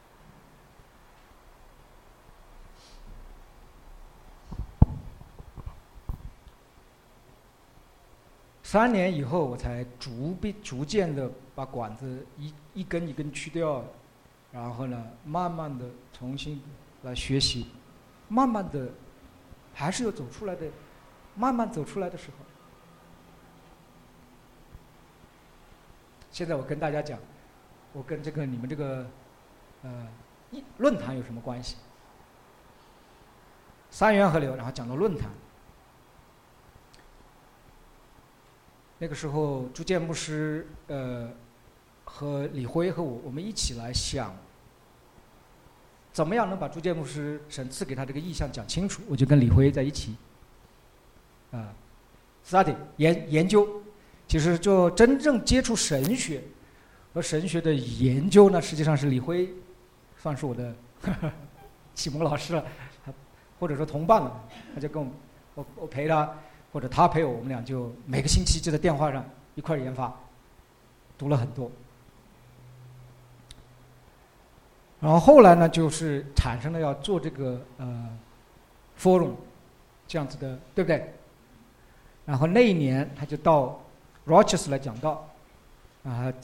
三年以后，我才逐渐逐渐的把管子一一根一根去掉，然后呢，慢慢的重新来学习，慢慢的，还是有走出来的，慢慢走出来的时候。现在我跟大家讲，我跟这个你们这个，呃，论坛有什么关系？三元河流，然后讲到论坛。那个时候，朱建牧师呃和李辉和我，我们一起来想怎么样能把朱建牧师神赐给他这个意象讲清楚？我就跟李辉在一起，啊 ，study 研研究，其实就真正接触神学和神学的研究呢，实际上是李辉，算是我的呵呵启蒙老师了，或者说同伴了。他就跟我我我陪他，或者他陪我，我们俩就每个星期就在电话上一块研发，读了很多。然后后来呢，就是产生了要做这个呃 forum 这样子的，对不对？然后那一年他就到 Rochester 来讲道，啊，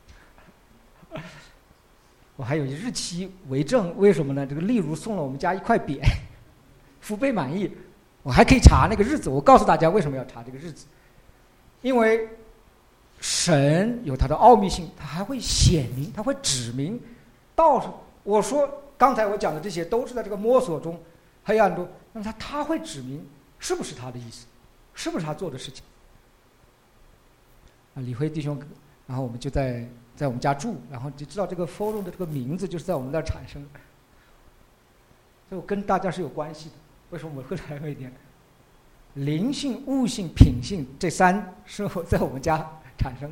我还有日期为证，为什么呢？这个例如送了我们家一块匾，父辈满意，我还可以查那个日子。我告诉大家为什么要查这个日子，因为神有他的奥秘性，他还会显明，他会指明到时候。我说刚才我讲的这些都是在这个摸索中、黑暗中，那么他他会指明是不是他的意思，是不是他做的事情。啊，李辉弟兄，然后我们就在在我们家住，然后就知道这个 forum 的这个名字就是在我们那儿产生的，所以我跟大家是有关系的。为什么我会来瑞典？灵性、悟性、品性这三是我在我们家产生的。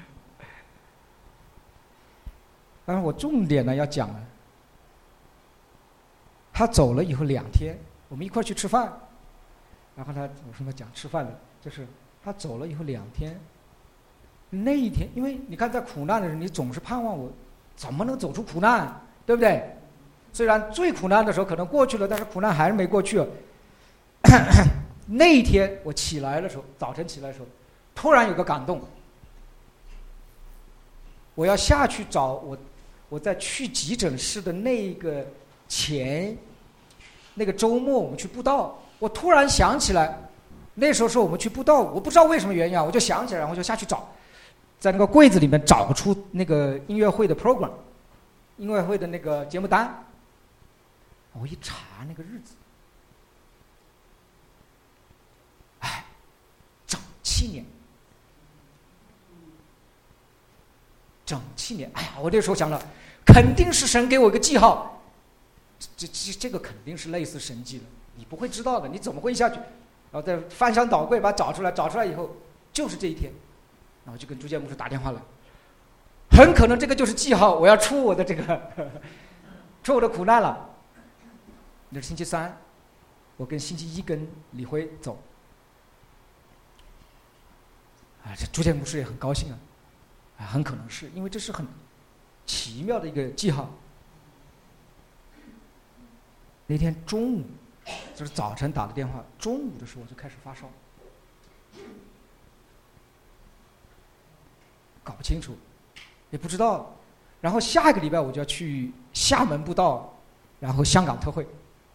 但是我重点呢要讲呢，他走了以后两天，我们一块去吃饭，然后他我说他讲吃饭的，就是他走了以后两天，那一天，因为你看在苦难的人，你总是盼望我怎么能走出苦难，对不对？虽然最苦难的时候可能过去了，但是苦难还是没过去。那一天我起来的时候，早晨起来的时候，突然有个感动，我要下去找我。我在去急诊室的那个前那个周末，我们去布道，我突然想起来，那时候是我们去布道，我不知道为什么原因啊，我就想起来，然后就下去找，在那个柜子里面找出那个音乐会的 program， 音乐会的那个节目单，我一查那个日子，哎，整七年。整七年，哎呀，我这时候想了，肯定是神给我一个记号，这这这个肯定是类似神迹的，你不会知道的，你怎么会下去？然后再翻箱倒柜把它找出来，找出来以后就是这一天，然后就跟朱建牧师打电话了，很可能这个就是记号，我要出我的这个呵呵出我的苦难了。那是星期三，我跟星期一跟李辉走，啊，这朱建牧师也很高兴啊。啊，很可能是因为这是很奇妙的一个记号。那天中午，就是早晨打的电话，中午的时候我就开始发烧，搞不清楚，也不知道。然后下一个礼拜我就要去厦门布道，然后香港特会。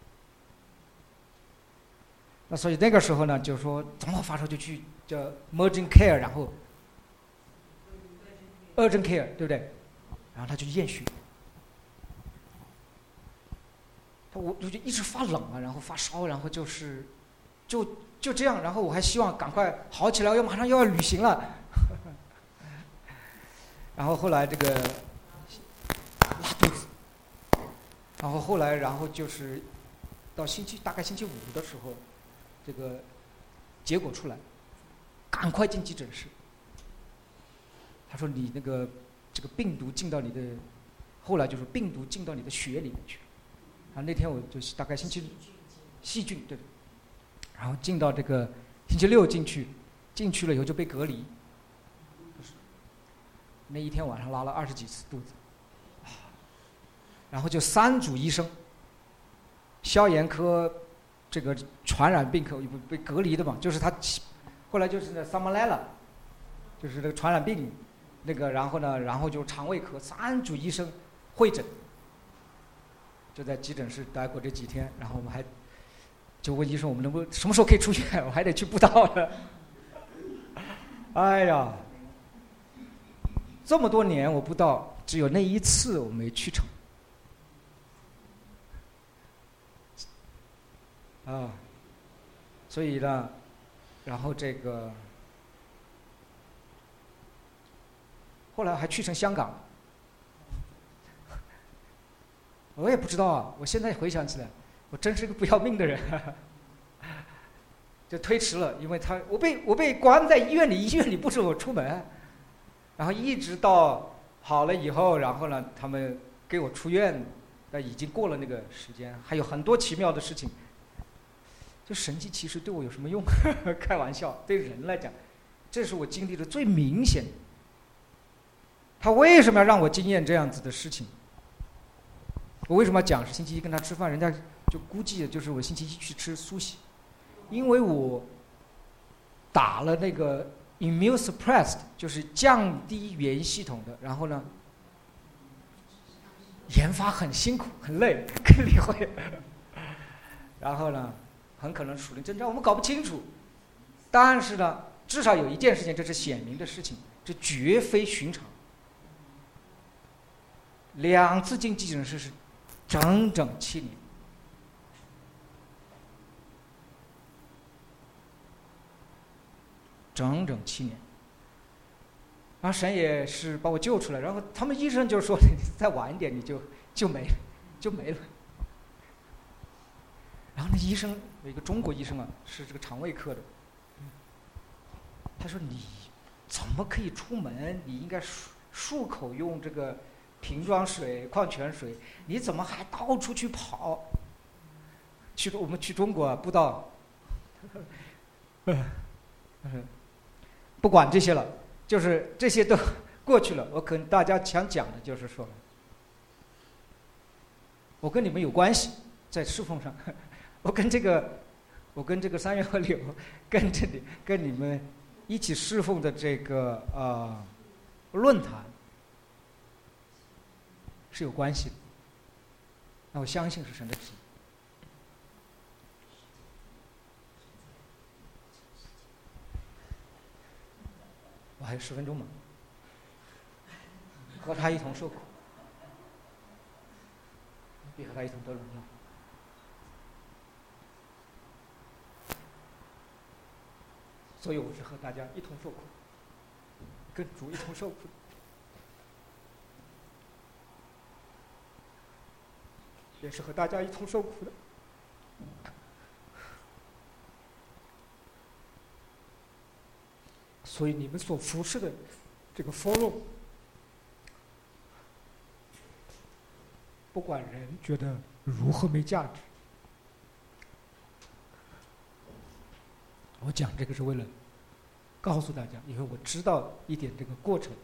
那所以那个时候呢，就说怎么发烧就去叫 urgent care， 然后。urgent care 对不对？然后他就验血，他我就一直发冷啊，然后发烧，然后就是就就这样，然后我还希望赶快好起来，我要马上又要旅行了。然后后来这个拉肚子，然后后来然后就是到星期大概星期五的时候，这个结果出来，赶快进急诊室。他说你那个这个病毒进到你的，后来就是病毒进到你的血里面去，啊，那天我就大概星期细菌对，然后进到这个星期六进去，进去了以后就被隔离，那一天晚上拉了二十几次肚子，然后就三组医生，消炎科，这个传染病科被隔离的嘛，就是他后来就是那萨马莱拉，就是这个传染病。那个，然后呢，然后就肠胃科三组医生会诊，就在急诊室待过这几天，然后我们还就问医生我们能不能什么时候可以出院，我还得去布道了。哎呀，这么多年我布道，只有那一次我没去成。啊，所以呢，然后这个。后来还去成香港， 我也不知道啊，我现在回想起来，我真是个不要命的人，就推迟了，因为他我被我被关在医院里，医院里不准我出门，然后一直到好了以后，然后呢，他们给我出院，那已经过了那个时间，还有很多奇妙的事情。就神迹其实对我有什么用？开玩笑，对人来讲，这是我经历的最明显的。他为什么要让我经验这样子的事情？我为什么要讲是星期一跟他吃饭？人家就估计就是我星期一去吃苏西，因为我打了那个 immune suppressed， 就是降低免疫系统的，然后呢，研发很辛苦很累，跟你会，然后呢，很可能属灵征兆我们搞不清楚，但是呢，至少有一件事情，这是显明的事情，这绝非寻常。两次进急诊室是整整七年，整整七年。然后神也是把我救出来，然后他们医生就说：“你再晚一点，你就就没了，就没了。”然后那医生有一个中国医生啊，是这个肠胃科的，他说：“你怎么可以出门？你应该漱漱口用这个瓶装水、矿泉水，你怎么还到处去跑？去我们去中国啊，不到，不管这些了，就是这些都过去了。我跟大家想讲的就是说，我跟你们有关系，在侍奉上，我跟这个，我跟这个三元和柳，跟这里跟你们一起侍奉的这个呃论坛。是有关系的，那我相信是神的旨意。我还有十分钟嘛，和他一同受苦，必和他一同得荣耀。所以我是和大家一同受苦，跟主一同受苦。也是和大家一同受苦的。所以你们所服侍的这个 forum， 不管人觉得如何没价值，我讲这个是为了告诉大家，因为我知道一点这个过程，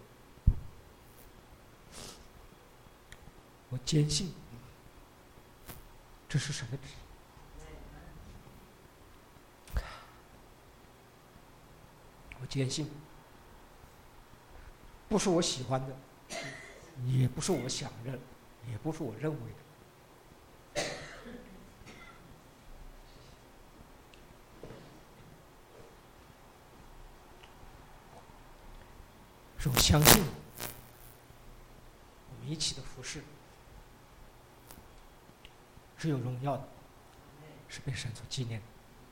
我坚信这是神的旨意。我坚信，不是我喜欢的，也不是我想认，也不是我认为的。是我相信，我们一起的服侍是有荣耀的，是被神所纪念的。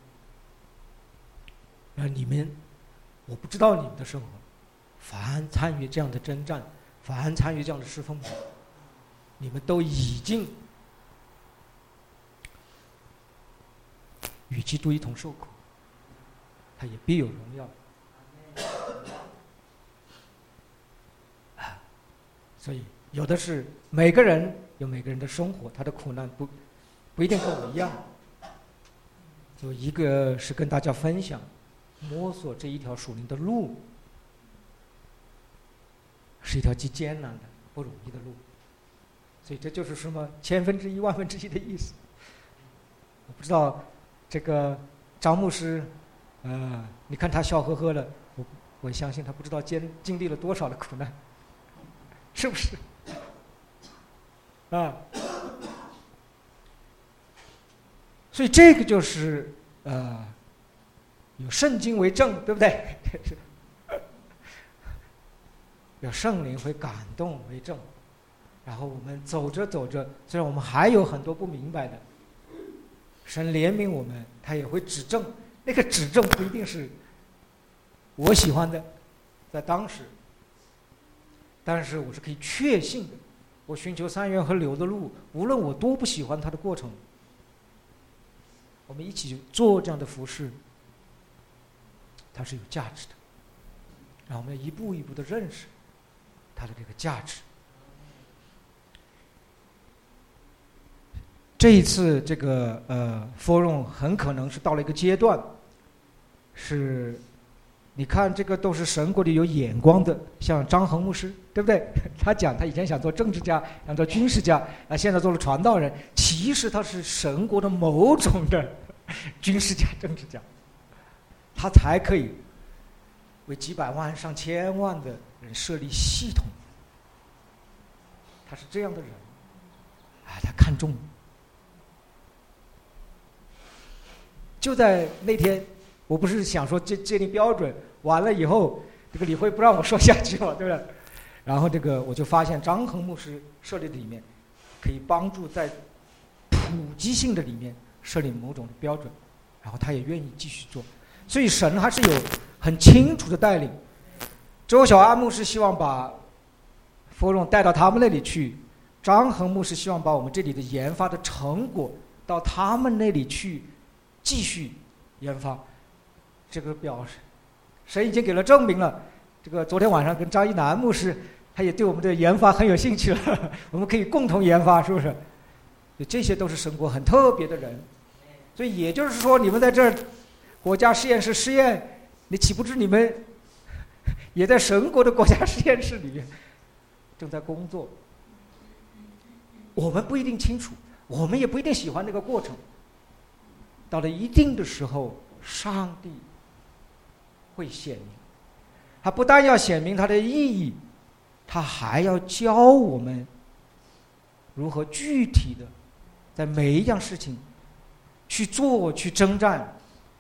而你们，我不知道你们的生活，凡参与这样的征战，凡参与这样的侍奉，你们都已经与基督一同受苦，他也必有荣耀。啊，所以有的是每个人有每个人的生活，他的苦难不不一定跟我一样。有一个是跟大家分享。摸索这一条属灵的路，是一条极艰难的、不容易的路，所以这就是什么千分之一、万分之一的意思。我不知道这个张牧师，呃，你看他笑呵呵的，我我相信他不知道经经历了多少的苦难，是不是？啊，所以这个就是呃。有圣经为证，对不对？有圣灵会感动为证，然后我们走着走着，虽然我们还有很多不明白的，神怜悯我们，他也会指正。那个指正不一定是我喜欢的，在当时，但是我是可以确信的， 我寻求三源河流的路，无论我多不喜欢它的过程，我们一起做这样的服事，它是有价值的。让我们一步一步的认识它的这个价值。这一次这个呃 forum 很可能是到了一个阶段，是你看这个都是神国里有眼光的，像张恒牧师，对不对？他讲他以前想做政治家，想做军事家，啊，现在做了传道人。其实他是神国的某种的军事家、政治家，他才可以为几百万、上千万的人设立系统。他是这样的人，啊，他看重。就在那天，我不是想说建建立标准，完了以后，这个李辉不让我说下去嘛，对不对？然后这个我就发现张恒牧师设立的里面，可以帮助在普及性的里面设立某种标准，然后他也愿意继续做，所以神还是有很清楚的带领。周小安牧师希望把佛融带到他们那里去，张恒牧师希望把我们这里的研发的成果到他们那里去继续研发。这个表示神已经给了证明了。这个昨天晚上跟张一南牧师，他也对我们的研发很有兴趣了，我们可以共同研发，是不是？这些都是神国很特别的人。所以也就是说，你们在这儿国家实验室实验，你岂不知你们也在神国的国家实验室里面正在工作？我们不一定清楚，我们也不一定喜欢那个过程。到了一定的时候，上帝会显明，他不但要显明他的意义，他还要教我们如何具体的在每一样事情去做、去征战、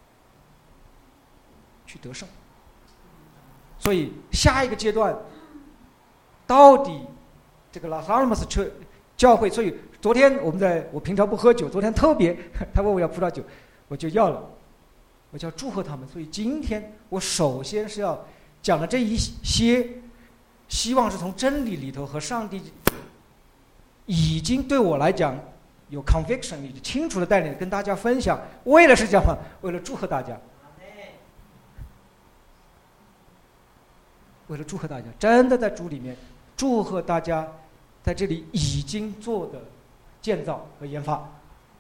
去得胜。所以下一个阶段，到底这个拉萨尔马斯教会，所以昨天我们在我平常不喝酒，昨天特别他问我要葡萄酒，我就要了，我就要祝贺他们。所以今天我首先是要讲的这一些，希望是从真理里头和上帝已经对我来讲有 conviction、有清楚的带领跟大家分享，为了是讲嘛，为了祝贺大家，为了祝贺大家，真的在主里面祝贺大家在这里已经做的建造和研发，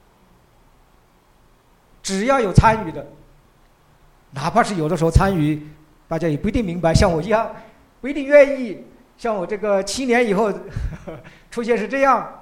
只要有参与的，哪怕是有的时候参与大家也不一定明白，像我一样不一定愿意，像我这个七年以后呵呵出现是这样，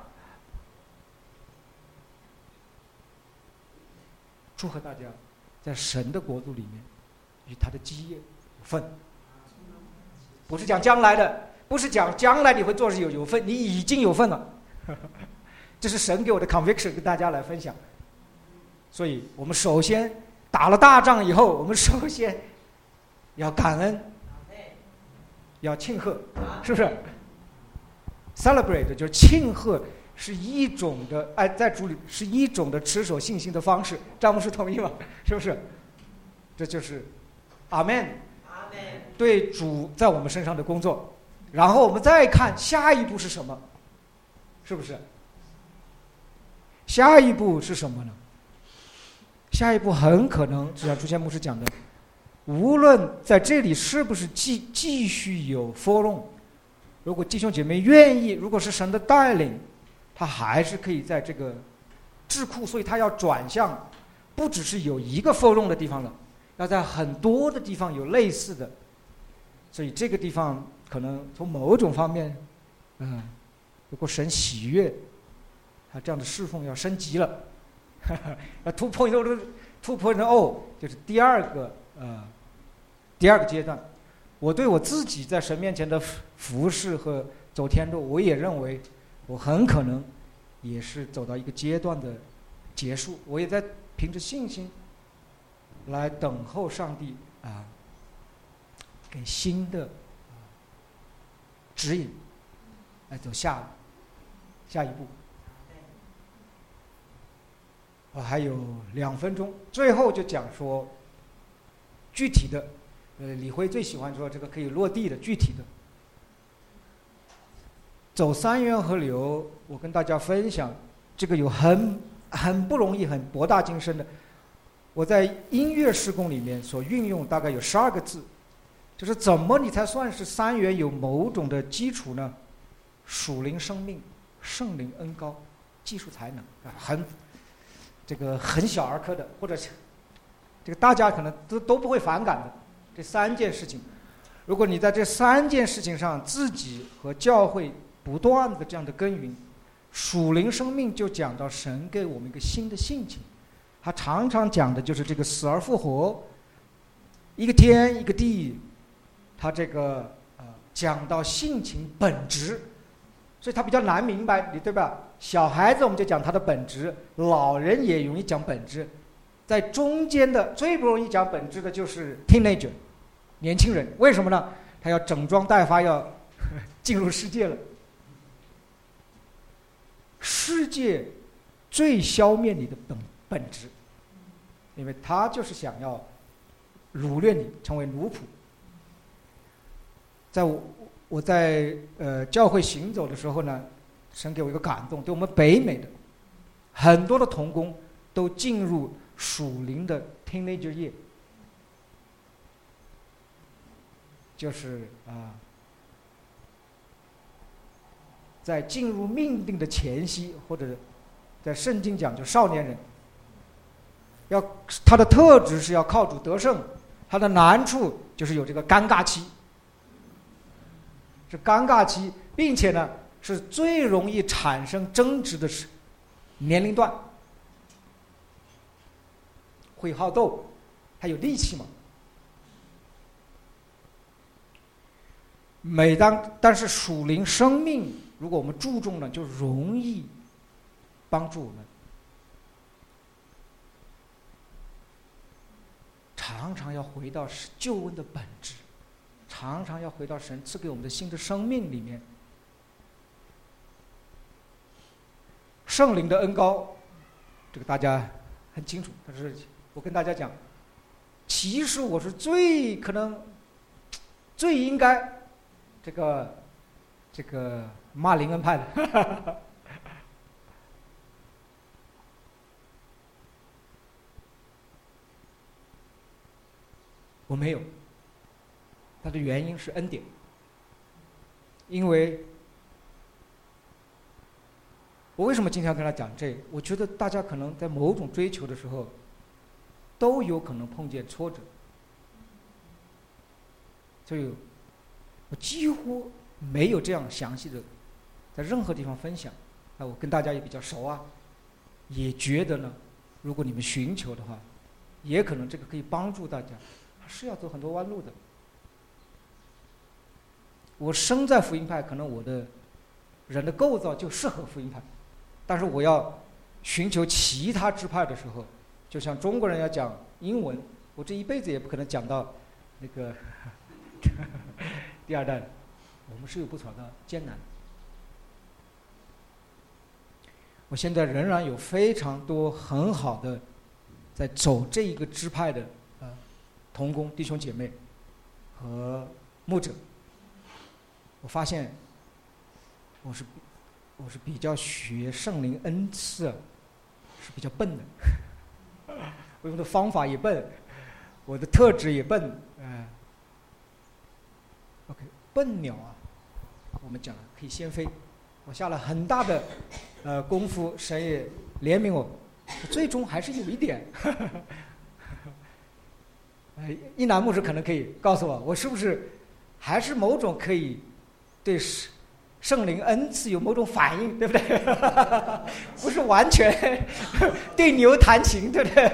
祝贺大家在神的国度里面与他的基业有份。不是讲将来的，不是讲将来你会做事有有份，你已经有份了。这是神给我的 conviction， 跟大家来分享。所以我们首先打了大仗以后，我们首先要感恩，要庆贺，是不是 ？Celebrate 就是庆贺，是一种的哎，在主里是一种的持守信心的方式。詹姆斯同意吗？是不是？这就是阿们。对主在我们身上的工作，然后我们再看下一步是什么，是不是？下一步是什么呢？下一步很可能就像朱谦牧师讲的，无论在这里是不是继继续有 forum， 如果弟兄姐妹愿意，如果是神的带领，他还是可以在这个智库，所以他要转向，不只是有一个 forum 的地方了，要在很多的地方有类似的。所以这个地方可能从某种方面，嗯，如果神喜悦，他这样的侍奉要升级了，要突破一个突破的哦，就是第二个呃第二个阶段。我对我自己在神面前的服侍和走天路，我也认为我很可能也是走到一个阶段的结束。我也在凭着信心来等候上帝啊。给新的指引，来走下下一步。我还有两分钟，最后就讲说具体的，呃，李辉最喜欢说这个可以落地的具体的。 走三元河流，我跟大家分享，这个有很很不容易、很博大精深的。我在音乐施工里面所运用大概有十二个字，就是怎么你才算是三元有某种的基础呢？属灵生命、圣灵恩高、技术才能啊，很这个很小儿科的，或者这个大家可能都都不会反感的这三件事情。如果你在这三件事情上自己和教会不断的这样的耕耘，属灵生命就讲到神给我们一个新的性情，他常常讲的就是这个死而复活，一个天一个地，他这个呃讲到性情本质，所以他比较难明白，你对吧？小孩子我们就讲他的本质，老人也容易讲本质，在中间的最不容易讲本质的就是 teenager。年轻人，为什么呢？他要整装待发，要进入世界了。世界最消灭你的本本质，因为他就是想要掳掠你，成为奴仆。在我我在呃教会行走的时候呢，神给我一个感动，对我们北美的很多的同工都进入属灵的 teenager 夜。就是啊，在进入命定的前夕，或者在圣经讲就少年人，要他的特质是要靠主得胜，他的难处就是有这个尴尬期，是尴尬期，并且呢是最容易产生争执的是年龄段，会好斗，还有力气嘛。每当但是属灵生命，如果我们注重了，就容易帮助我们。常常要回到救恩的本质，常常要回到神赐给我们的新的生命里面。圣灵的恩膏，这个大家很清楚。但是我跟大家讲，其实我是最可能最应该。这个这个骂灵恩派的我没有，它的原因是恩典，因为我为什么今天要跟他讲这个？我觉得大家可能在某种追求的时候都有可能碰见挫折，所以我几乎没有这样详细的在任何地方分享。啊，我跟大家也比较熟啊，也觉得呢，如果你们寻求的话，也可能这个可以帮助大家。是要走很多弯路的。我生在福音派，可能我的人的构造就适合福音派，但是我要寻求其他支派的时候，就像中国人要讲英文，我这一辈子也不可能讲到那个第二代，我们是有不少的艰难。我现在仍然有非常多很好的在走这一个支派的呃同工弟兄姐妹和牧者，我发现我是我是比较学圣灵恩赐是比较笨的，我用的方法也笨，我的特质也笨，呃 OK 笨鸟啊，我们讲了可以先飞，我下了很大的呃功夫，神也怜悯我，最终还是有一点呃一男牧师可能可以告诉我，我是不是还是某种可以对圣灵恩赐有某种反应，对不对？不是完全对牛弹琴，对不对？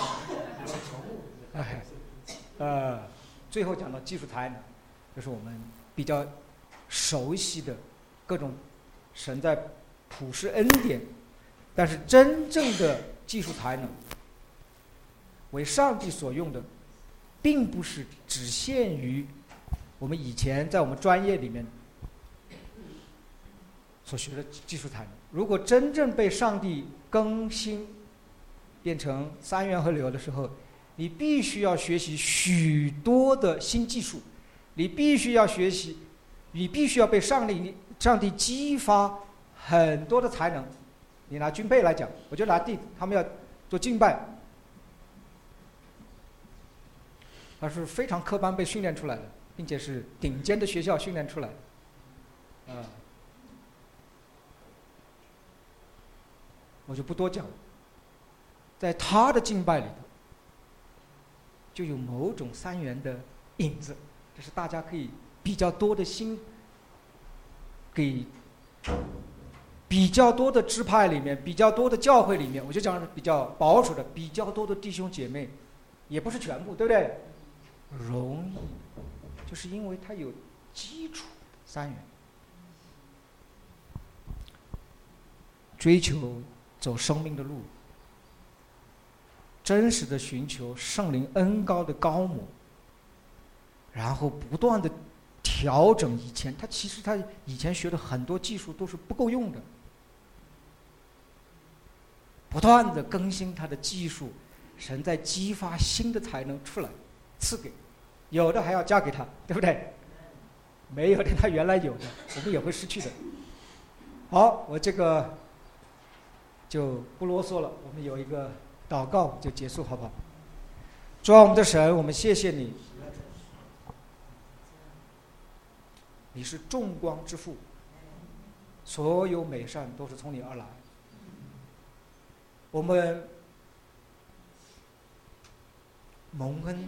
哎，呃，最后讲到技术才能，就是我们比较熟悉的各种神在普世恩典，但是真正的技术才能为上帝所用的，并不是只限于我们以前在我们专业里面所学的技术才能。如果真正被上帝更新变成三元河流的时候，你必须要学习许多的新技术，你必须要学习，你必须要被上帝上帝激发很多的才能。你拿军备来讲，我就拿地，他们要做敬拜，他是非常科班被训练出来的，并且是顶尖的学校训练出来的，啊，我就不多讲了。在他的敬拜里头，就有某种三元的影子，这是大家可以比较多的心，给比较多的支派里面，比较多的教会里面，我就讲比较保守的，比较多的弟兄姐妹，也不是全部，对不对？容易，就是因为它有基础三元，追求走生命的路，真实的寻求圣灵恩膏的高模，然后不断的调整以前，他其实他以前学的很多技术都是不够用的，不断的更新他的技术，神在激发新的才能出来，赐给，有的还要加给他，对不对？没有的他原来有的，我们也会失去的。好，我这个就不啰嗦了，我们有一个祷告就结束，好不好？主啊，我们的神，我们谢谢你，你是众光之父，所有美善都是从你而来。我们蒙恩，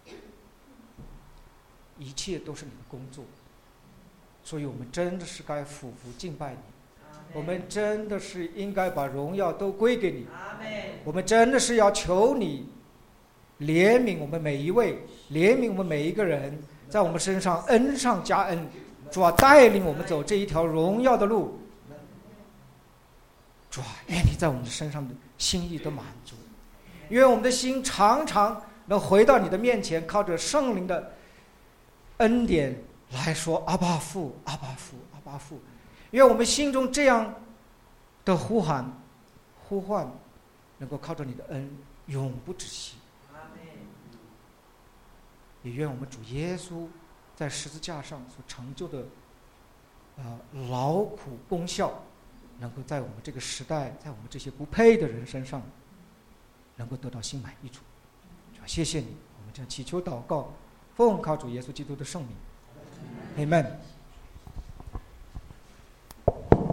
一切都是你的工作，所以我们真的是该俯伏敬拜你，我们真的是应该把荣耀都归给你，我们真的是要求你怜悯我们每一位，怜悯我们每一个人，在我们身上恩上加恩，主啊，带领我们走这一条荣耀的路。主啊，愿你在我们身上的心意都满足，愿我们的心常常能回到你的面前，靠着圣灵的恩典来说阿爸父，阿爸父，阿爸父。愿我们心中这样的呼喊呼唤能够靠着你的恩永不止息。也愿我们主耶稣在十字架上所成就的呃劳苦功效，能够在我们这个时代，在我们这些不配的人身上能够得到心满意足。谢谢你，我们将祈求祷告，奉靠主耶稣基督的圣名，阿们。